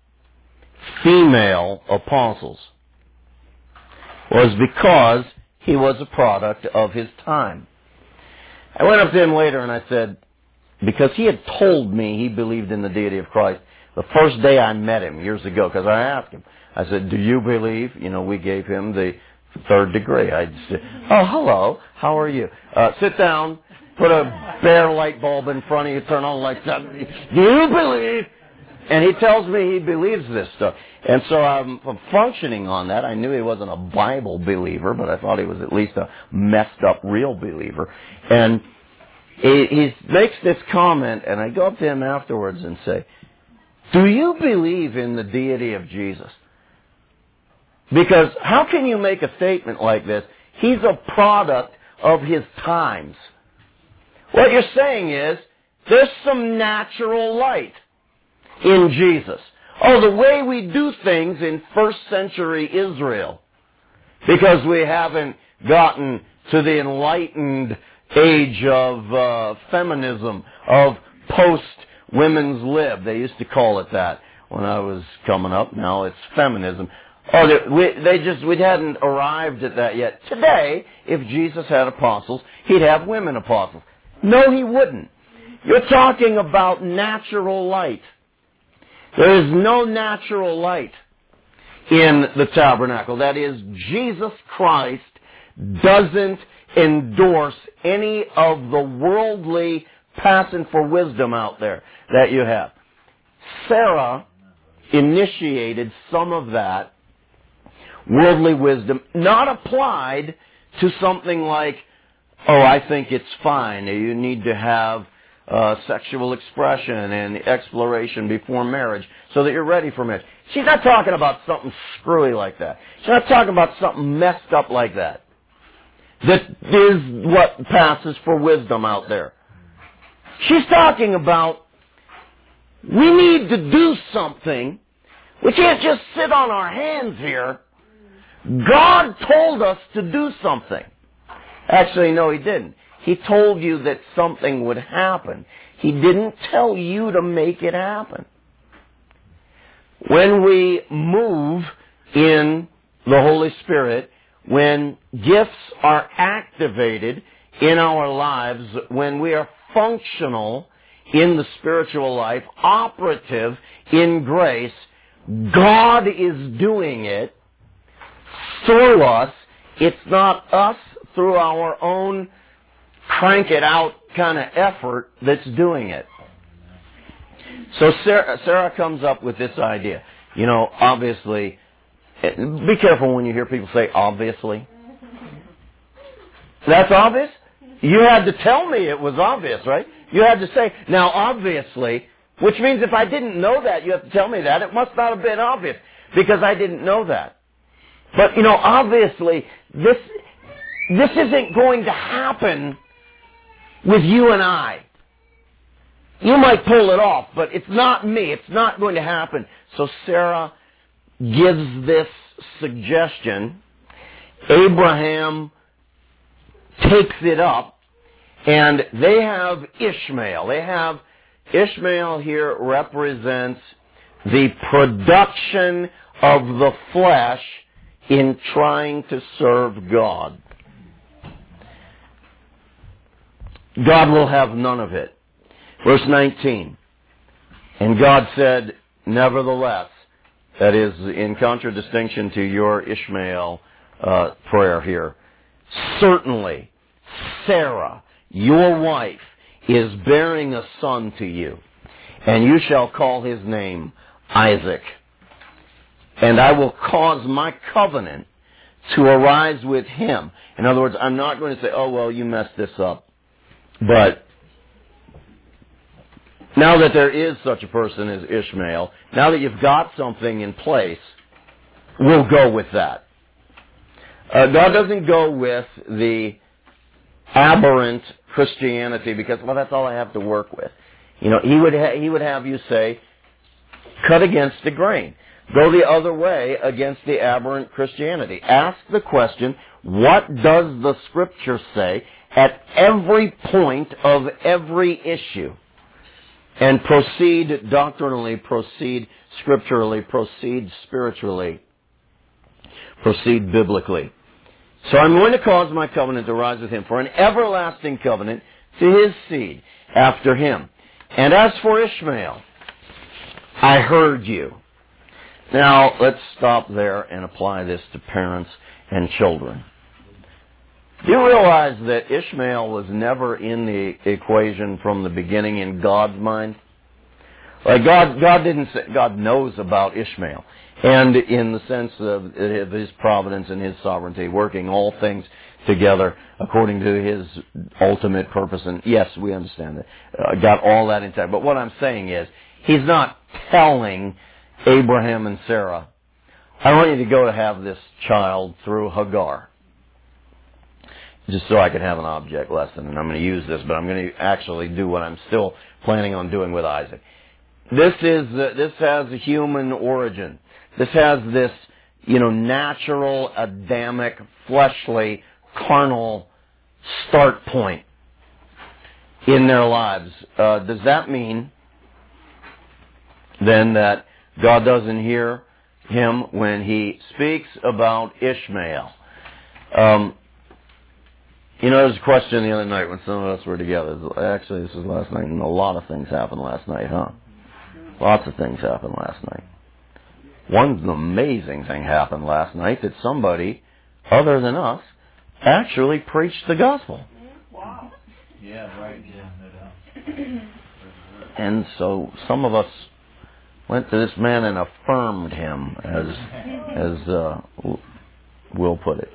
female apostles was because he was a product of his time. I went up to him later and I said, because he had told me he believed in the deity of Christ the first day I met him years ago, because I asked him, I said, do you believe? We gave him the 3rd degree. I said, oh, hello, how are you? Sit down, put a bare light bulb in front of you, turn on lights up. Do you believe? And he tells me he believes this stuff. And so I'm functioning on that. I knew he wasn't a Bible believer, but I thought he was at least a messed up real believer. And he makes this comment, and I go up to him afterwards and say, do you believe in the deity of Jesus? Because how can you make a statement like this? He's a product of his times. What you're saying is, there's some natural light in Jesus. Oh, the way we do things in first century Israel. Because we haven't gotten to the enlightened age of feminism, of post-women's lib. They used to call it that when I was coming up. Now it's feminism. Oh, we hadn't arrived at that yet. Today, if Jesus had apostles, he'd have women apostles. No, he wouldn't. You're talking about natural light. There is no natural light in the tabernacle. That is, Jesus Christ doesn't endorse any of the worldly passing for wisdom out there that you have. Sarah initiated some of that worldly wisdom, not applied to something like, oh, I think it's fine. You need to have sexual expression and exploration before marriage so that you're ready for marriage. She's not talking about something screwy like that. She's not talking about something messed up like that. That is what passes for wisdom out there. She's talking about we need to do something. We can't just sit on our hands here. God told us to do something. Actually, no, he didn't. He told you that something would happen. He didn't tell you to make it happen. When we move in the Holy Spirit, when gifts are activated in our lives, when we are functional in the spiritual life, operative in grace, God is doing it through us. It's not us through our own crank it out kind of effort that's doing it. So Sarah comes up with this idea. You know, obviously, be careful when you hear people say obviously. That's obvious? You had to tell me it was obvious, right? You had to say, now obviously, which means if I didn't know that, you have to tell me that. It must not have been obvious because I didn't know that. But, you know, obviously, this isn't going to happen with you and I. You might pull it off, but it's not me. It's not going to happen. So Sarah gives this suggestion. Abraham takes it up, and they have Ishmael. Ishmael here represents the production of the flesh in trying to serve God. God will have none of it. Verse 19, and God said, nevertheless, that is in contradistinction to your Ishmael prayer here, certainly Sarah, your wife, is bearing a son to you, and you shall call his name Isaac. And I will cause my covenant to arise with him. In other words, I'm not going to say, oh, well, you messed this up. But now that there is such a person as Ishmael, now that you've got something in place, we'll go with that. God doesn't go with the aberrant Christianity because, well, that's all I have to work with. You know, he would have you say, cut against the grain. Go the other way against the aberrant Christianity. Ask the question, what does the Scripture say at every point of every issue? And proceed doctrinally, proceed scripturally, proceed spiritually, proceed biblically. So I'm going to cause my covenant to rise with him for an everlasting covenant to his seed after him. And as for Ishmael, I heard you. Now, let's stop there and apply this to parents and children. Do you realize that Ishmael was never in the equation from the beginning in God's mind? Like God didn't say, God knows about Ishmael. And in the sense of his providence and his sovereignty, working all things together according to his ultimate purpose. And yes, we understand that. Got all that intact. But what I'm saying is, he's not telling Abraham and Sarah, I want you to go to have this child through Hagar, just so I can have an object lesson, and I'm going to use this, but I'm going to actually do what I'm still planning on doing with Isaac. this has a human origin. This has this, natural, Adamic, fleshly, carnal start point in their lives. Does that mean then that God doesn't hear him when he speaks about Ishmael? There was a question the other night when some of us were together. Actually, this was last night, and a lot of things happened last night, huh? Lots of things happened last night. One amazing thing happened last night, that somebody other than us actually preached the gospel. Wow. Yeah, right. Yeah, no doubt. And so some of us went to this man and affirmed him, as Will put it.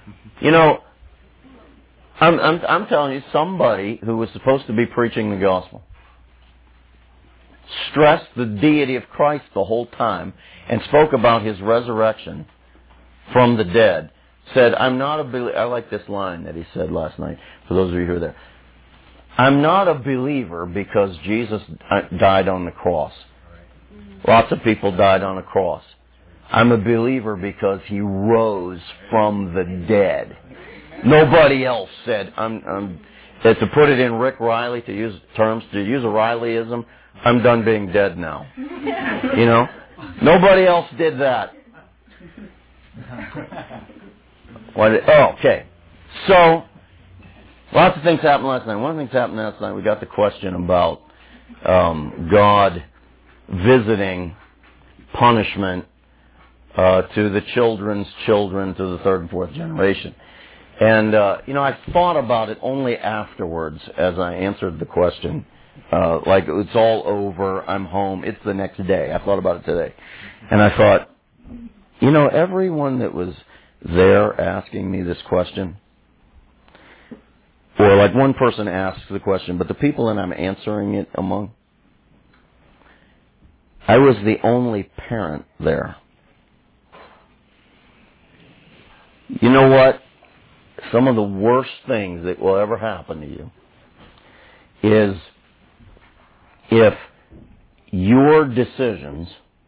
I'm telling you, somebody who was supposed to be preaching the gospel stressed the deity of Christ the whole time and spoke about his resurrection from the dead, said, I'm not a believer. I like this line that he said last night, for those of you who were there. I'm not a believer because Jesus died on the cross. Lots of people died on a cross. I'm a believer because he rose from the dead. Nobody else said, to put it in Rick Riley, to use a Rileyism, I'm done being dead now. Nobody else did that. Okay. So, lots of things happened last night. One of the things happened last night, we got the question about God visiting punishment to the children's children, to the third and fourth generation. And, I thought about it only afterwards as I answered the question. Like, it's all over, I'm home, it's the next day. I thought about it today. And I thought, everyone that was there asking me this question, or like one person asks the question, but the people that I'm answering it among, I was the only parent there. You know what? Some of the worst things that will ever happen to you is if your decisions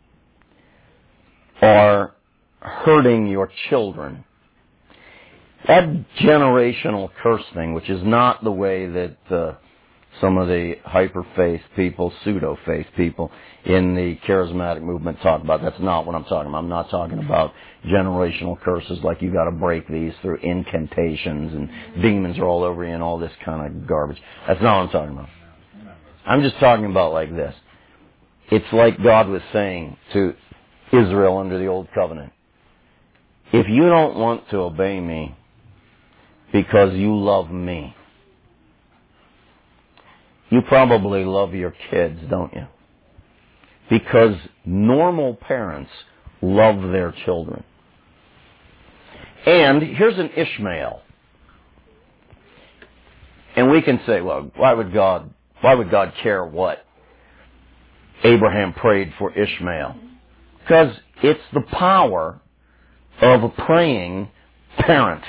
are hurting your children. That generational curse thing, which is not the way that some of the hyper-faith people, pseudo-faith people in the charismatic movement talk about. That's not what I'm talking about. I'm not talking about generational curses like you got to break these through incantations and demons are all over you and all this kind of garbage. That's not what I'm talking about. I'm just talking about like this. It's like God was saying to Israel under the Old Covenant. If you don't want to obey me because you love me, you probably love your kids, don't you? Because normal parents love their children. And here's an Ishmael. And we can say, well, why would God care what Abraham prayed for Ishmael? Because it's the power of a praying parent.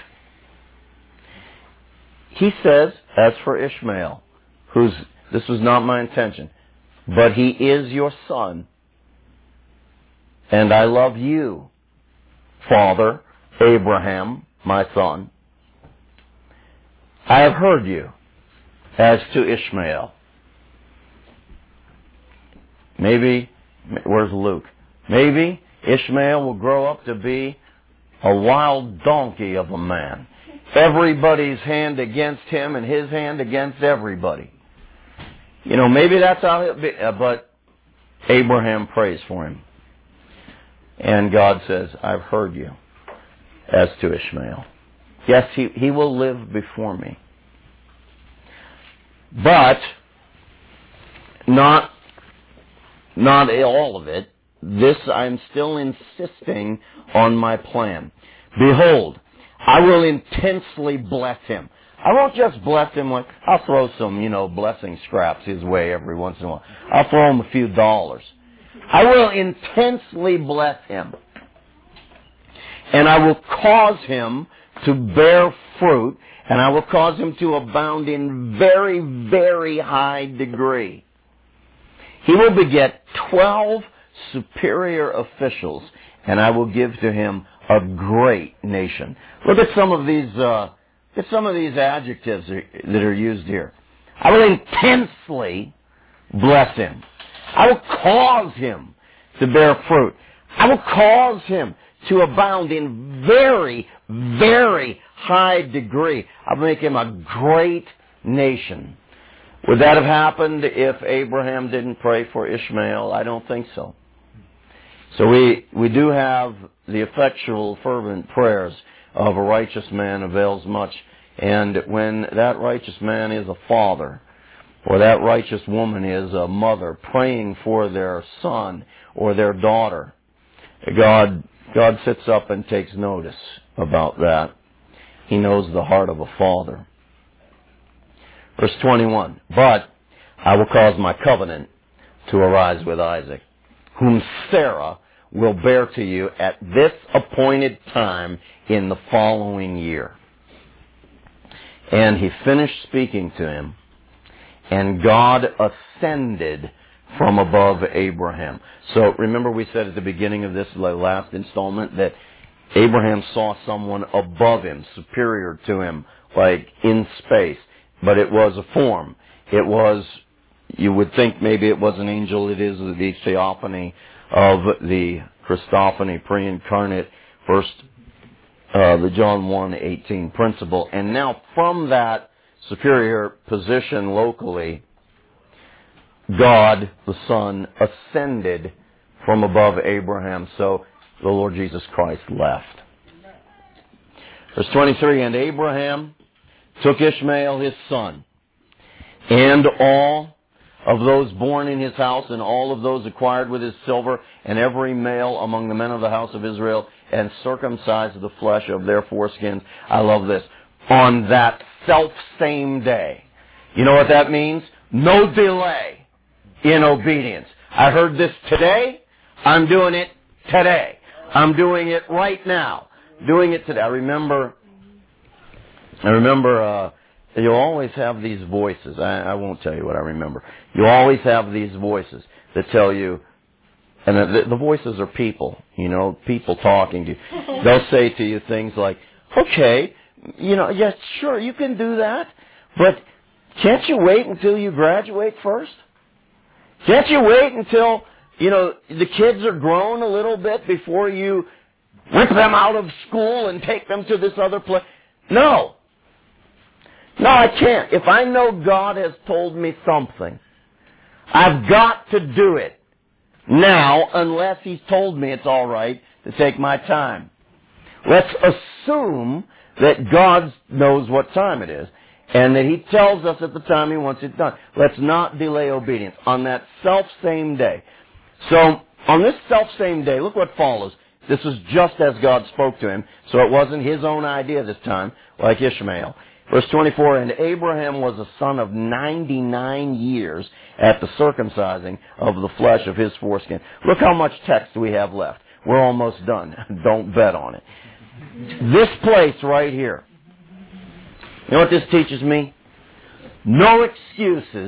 He says, as for Ishmael, this was not my intention, but he is your son, and I love you, Father Abraham, my son. I have heard you as to Ishmael. Maybe, where's Luke? Maybe Ishmael will grow up to be a wild donkey of a man. Everybody's hand against him and his hand against everybody. Maybe that's how it'll be, but Abraham prays for him. And God says, I've heard you as to Ishmael. Yes, he will live before me. But not all of it. This, I'm still insisting on my plan. Behold, I will intensely bless him. I won't just bless him with, I'll throw some, blessing scraps his way every once in a while. I'll throw him a few dollars. I will intensely bless him. And I will cause him to bear fruit, and I will cause him to abound in very, very high degree. He will beget 12 superior officials, and I will give to him a great nation. Look at some of these adjectives that are used here. I will intensely bless him. I will cause him to bear fruit. I will cause him to abound in very, very high degree. I'll make him a great nation. Would that have happened if Abraham didn't pray for Ishmael? I don't think so. So we do have the effectual, fervent prayers of a righteous man avails much. And when that righteous man is a father, or that righteous woman is a mother praying for their son or their daughter, God sits up and takes notice about that. He knows the heart of a father. Verse 21, but I will cause my covenant to arise with Isaac, whom Sarah will bear to you at this appointed time in the following year. And he finished speaking to him, and God ascended from above Abraham. So remember we said at the beginning of this last installment that Abraham saw someone above him, superior to him, like in space. But it was a form. It was, you would think maybe it was an angel. It is the theophany of the Christophany, pre-incarnate, the John 1:18 principle. And now from that superior position locally, God, the Son, ascended from above Abraham. So the Lord Jesus Christ left. Verse 23, and Abraham took Ishmael his son, and all of those born in his house, and all of those acquired with his silver, and every male among the men of the house of Israel, and circumcised the flesh of their foreskins. I love this. On that self-same day. You know what that means? No delay in obedience. I heard this today. I'm doing it today. I'm doing it right now. Doing it today. I remember you always have these voices. I won't tell you what I remember. You always have these voices that tell you, and the voices are people, people talking to you. They'll say to you things like, okay, yes, sure, you can do that, but can't you wait until you graduate first? Can't you wait until, the kids are grown a little bit before you rip them out of school and take them to this other place? No, I can't. If I know God has told me something, I've got to do it now unless He's told me it's all right to take my time. Let's assume that God knows what time it is and that He tells us at the time He wants it done. Let's not delay obedience on that self-same day. So, on this self-same day, look what follows. This was just as God spoke to him, so it wasn't his own idea this time, like Ishmael. Verse 24, and Abraham was a son of 99 years at the circumcising of the flesh of his foreskin. Look how much text we have left. We're almost done. Don't bet on it. This place right here. You know what this teaches me? No excuses.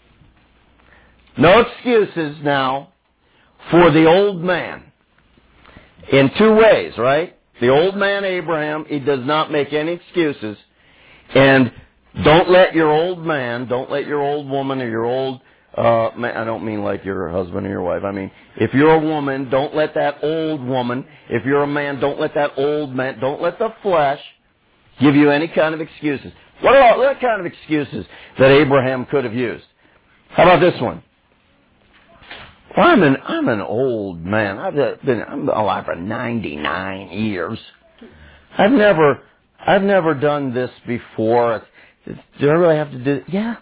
No excuses now for the old man. In two ways, right? The old man Abraham, he does not make any excuses. And don't let your old man, don't let your old woman or your old man, I don't mean like your husband or your wife. I mean, if you're a woman, don't let that old woman. If you're a man, don't let that old man, don't let the flesh give you any kind of excuses. What kind of excuses that Abraham could have used? How about this one? Well, I'm an old man. I'm alive for 99 years. I've never done this before. Do I really have to do it? Yeah.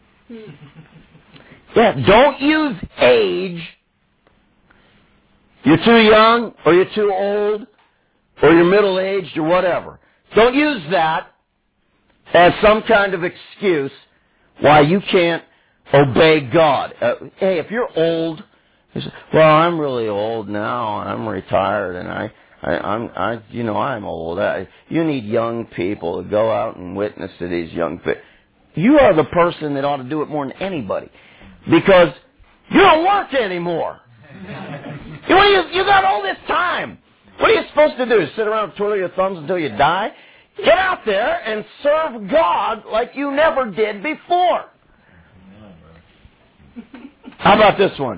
Yeah, don't use age. You're too young, or you're too old, or you're middle-aged, or whatever. Don't use that as some kind of excuse why you can't obey God. Hey, if you're old, you say, well, I'm really old now. I'm retired, and I'm old. You need young people to go out and witness to these young people. You are the person that ought to do it more than anybody, because You don't work anymore. You got all this time. What are you supposed to do? Sit around twiddling your thumbs until you die? Get out there and serve God like you never did before. How about this one?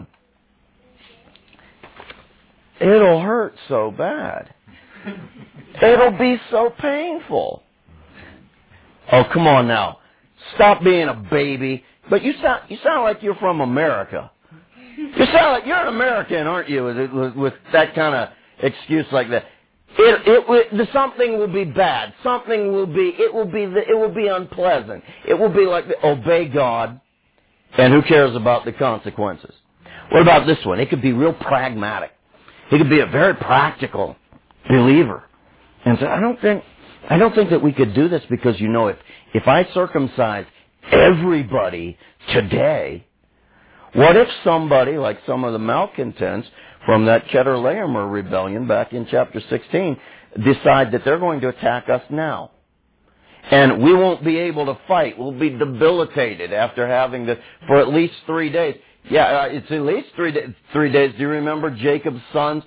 It'll hurt so bad. It'll be so painful. Oh, come on now. Stop being a baby. But you sound like you're from America. You sound like you're an American, aren't you? With that kind of excuse like that. Something will be bad. It will be unpleasant. It will be like, obey God, and who cares about the consequences? What about this one? It could be real pragmatic. He could be a very practical believer. And so I don't think that we could do this because, if I circumcise everybody today, what if somebody, like some of the malcontents from that Chedorlaomer rebellion back in chapter 16, decide that they're going to attack us now? And we won't be able to fight. We'll be debilitated after having this for at least 3 days. Yeah, it's at least 3 days. Do you remember Jacob's sons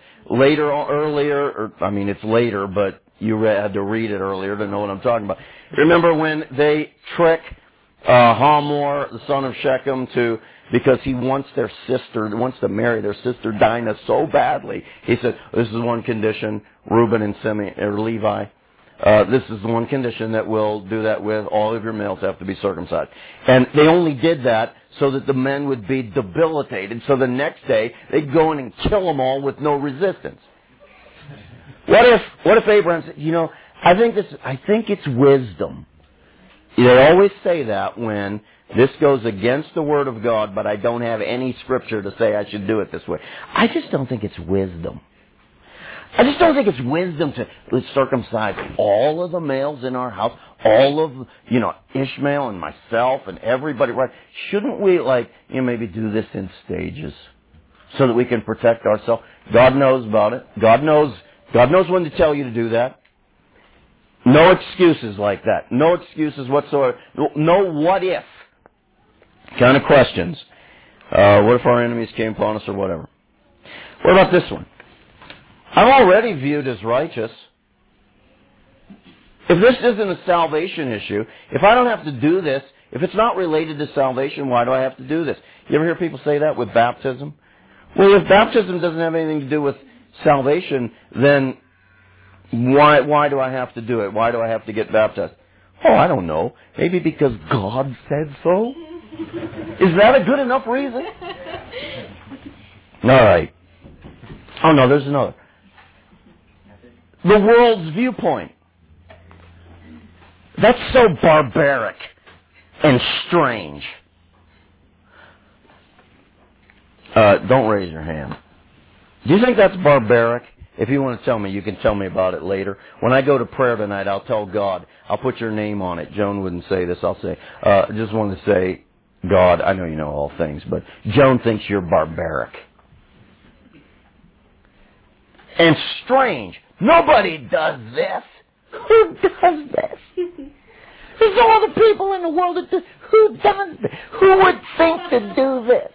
it's later, but you had to read it earlier to know what I'm talking about. Remember when they trick Hamor, the son of Shechem, because he wants to marry their sister Dinah so badly. He said, this is one condition, Reuben and Simeon, or Levi. This is the one condition that we'll do that with. All of your males have to be circumcised. And they only did that so that the men would be debilitated. So the next day, they'd go in and kill them all with no resistance. What if Abraham said, I think it's wisdom. They always say that when this goes against the Word of God, but I don't have any scripture to say I should do it this way. I just don't think it's wisdom. I just don't think it's wisdom to circumcise all of the males in our house, all of, Ishmael and myself and everybody, right? Shouldn't we, maybe do this in stages so that we can protect ourselves? God knows about it. God knows when to tell you to do that. No excuses like that. No excuses whatsoever. No what if kind of questions. What if our enemies came upon us or whatever? What about this one? I'm already viewed as righteous. If this isn't a salvation issue, if I don't have to do this, if it's not related to salvation, why do I have to do this? You ever hear people say that with baptism? Well, if baptism doesn't have anything to do with salvation, then why do I have to do it? Why do I have to get baptized? Oh, I don't know. Maybe because God said so? Is that a good enough reason? All right. Oh, no, there's another. The world's viewpoint. That's so barbaric and strange. Don't raise your hand. Do you think that's barbaric? If you want to tell me, you can tell me about it later. When I go to prayer tonight, I'll tell God. I'll put your name on it. Joan wouldn't say this. I'll say, I just want to say, God, I know you know all things, but Joan thinks you're barbaric. And strange. Nobody does this. Who does this? There's no other people in the world that do. Who does this? Who would think to do this?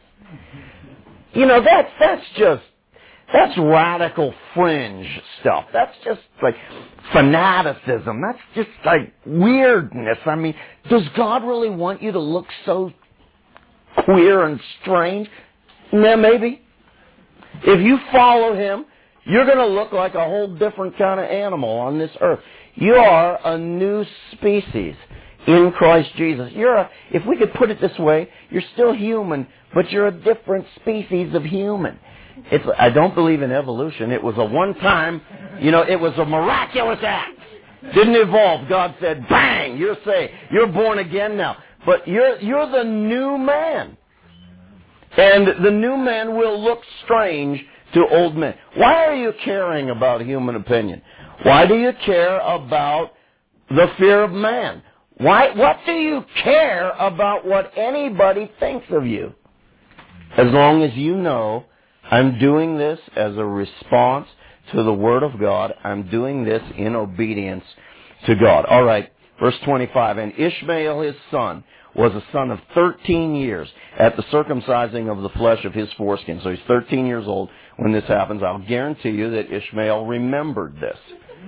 That's radical fringe stuff. That's just like fanaticism. That's just like weirdness. I mean, does God really want you to look so queer and strange? Yeah, maybe. If you follow Him, you're going to look like a whole different kind of animal on this earth. You are a new species in Christ Jesus. If we could put it this way, you're still human, but you're a different species of human. I don't believe in evolution. It was a one-time, it was a miraculous act. Didn't evolve. God said, bang, you're saved. You're born again now. But you're the new man. And the new man will look strange to old men. Why are you caring about human opinion? Why do you care about the fear of man? What do you care about what anybody thinks of you? As long as you know, I'm doing this as a response to the Word of God. I'm doing this in obedience to God. All right, Verse 25, and Ishmael his son was a son of 13 years at the circumcising of the flesh of his foreskin. So he's 13 years old when this happens. I'll guarantee you that Ishmael remembered this.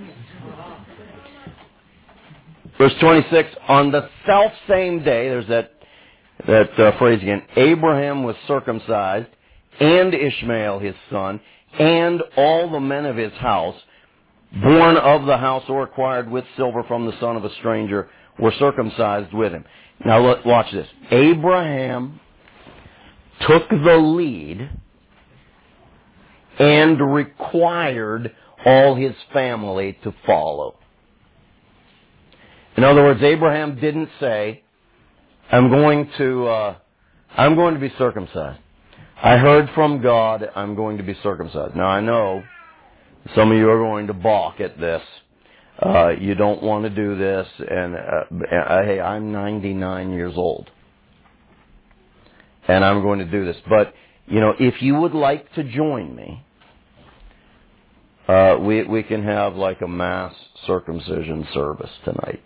Verse 26, on the selfsame day, there's that phrase again, Abraham was circumcised, and Ishmael his son, and all the men of his house, born of the house or acquired with silver from the son of a stranger, were circumcised with him. Now watch this. Abraham took the lead and required all his family to follow. In other words, Abraham didn't say, I'm going to be circumcised. I heard from God, I'm going to be circumcised. Now I know some of you are going to balk at this. You don't want to do this, and hey, I'm 99 years old, and I'm going to do this. But if you would like to join me, we can have like a mass circumcision service tonight.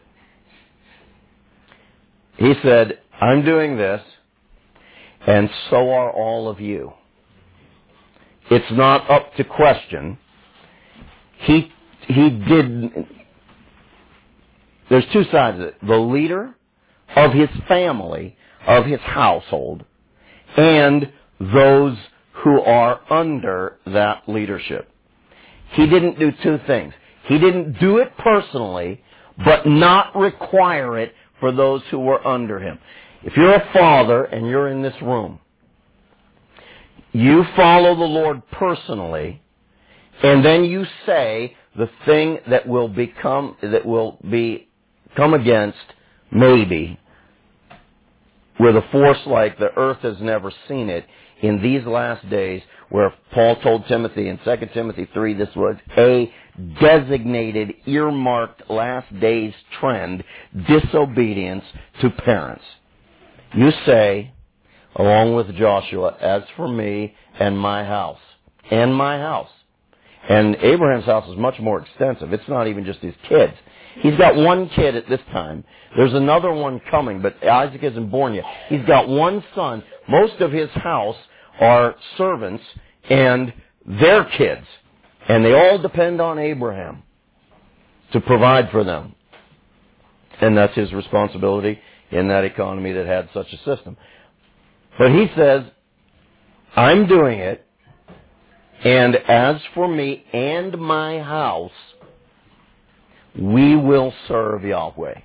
He said, I'm doing this, and so are all of you. It's not up to question. He did. There's two sides of it. The leader of his family, of his household, and those who are under that leadership. He didn't do two things. He didn't do it personally, but not require it for those who were under him. If you're a father and you're in this room, you follow the Lord personally, and then you say the thing that will come against, maybe, with a force like the earth has never seen it in these last days, where Paul told Timothy in 2 Timothy 3, this was a designated, earmarked last days trend, disobedience to parents. You say, along with Joshua, as for me and my house, And Abraham's house is much more extensive. It's not even just his kids. He's got one kid at this time. There's another one coming, but Isaac isn't born yet. He's got one son. Most of his house are servants and their kids. And they all depend on Abraham to provide for them. And that's his responsibility in that economy that had such a system. But he says, I'm doing it, and as for me and my house, we will serve Yahweh.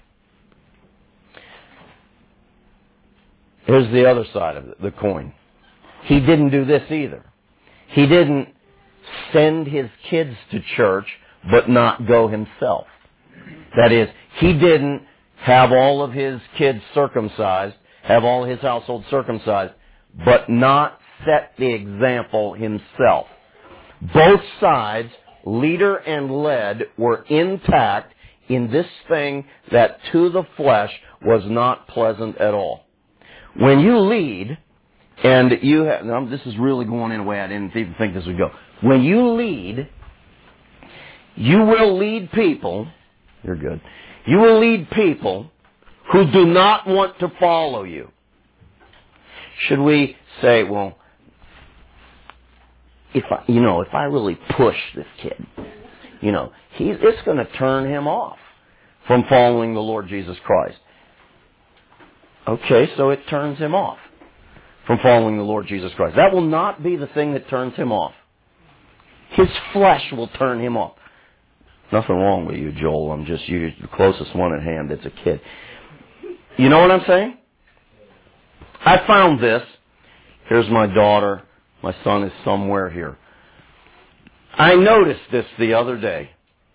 Here's the other side of the coin. He didn't do this either. He didn't send his kids to church, but not go himself. That is, he didn't have all of his kids circumcised, have all his household circumcised, but not set the example himself. Both sides, leader and led, were intact in this thing that to the flesh was not pleasant at all. When you lead, and you have, now this is really going in a way I didn't even think this would go. When you lead, you will lead people, you're good, you will lead people who do not want to follow you. Should we say, well, if I really push this kid, it's going to turn him off from following the Lord Jesus Christ. Okay, so it turns him off from following the Lord Jesus Christ. That will not be the thing that turns him off. His flesh will turn him off. Nothing wrong with you, Joel. I'm just you, the closest one at hand. It's a kid. You know what I'm saying? I found this. Here's my daughter. My son is somewhere here. I noticed this the other day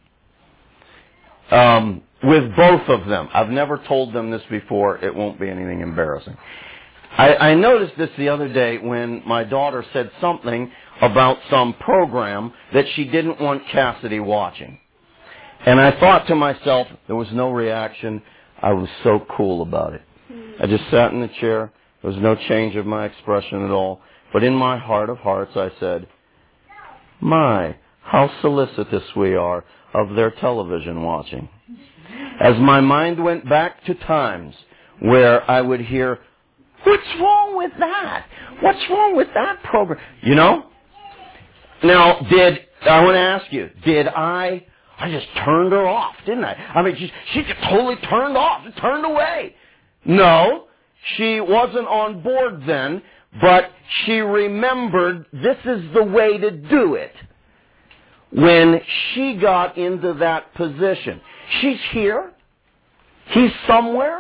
with both of them. I've never told them this before. It won't be anything embarrassing. I noticed this the other day when my daughter said something about some program that she didn't want Cassidy watching. And I thought to myself, there was no reaction. I was so cool about it. I just sat in the chair. There was no change of my expression at all. But in my heart of hearts, I said, my, how solicitous we are of their television watching. as my mind went back to times where I would hear, what's wrong with that? What's wrong with that program? You know? Now, I want to ask you, I just turned her off, didn't I? I mean, she just totally turned off, turned away. No, she wasn't on board then, but she remembered this is the way to do it. When she got into that position, she's here. He's somewhere.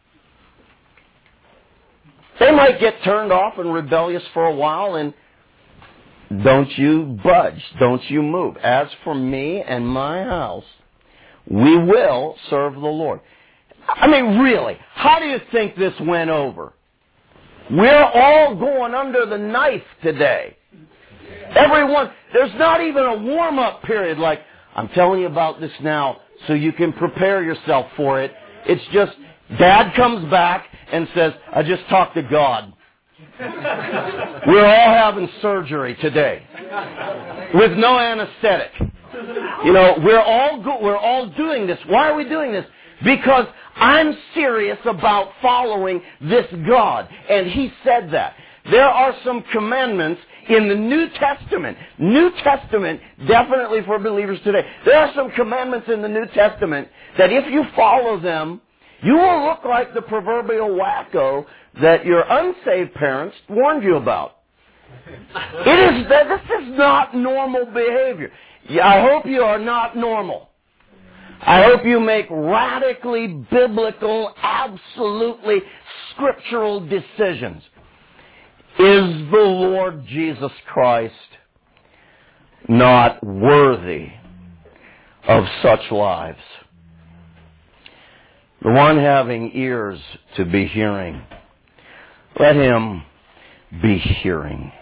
They might get turned off and rebellious for a while, and don't you budge. Don't you move. As for me and my house, we will serve the Lord. I mean, really, how do you think this went over? We're all going under the knife today. Everyone, there's not even a warm-up period like, I'm telling you about this now so you can prepare yourself for it. It's just, Dad comes back and says, I just talked to God. We're all having surgery today with no anesthetic. You know, we're all doing this. Why are we doing this? Because I'm serious about following this God. And He said that. There are some commandments in the New Testament. New Testament, definitely for believers today. There are some commandments in the New Testament that if you follow them, you will look like the proverbial wacko that your unsaved parents warned you about. This is not normal behavior. I hope you are not normal. I hope you make radically biblical, absolutely scriptural decisions. Is the Lord Jesus Christ not worthy of such lives? The one having ears to be hearing, let him be hearing.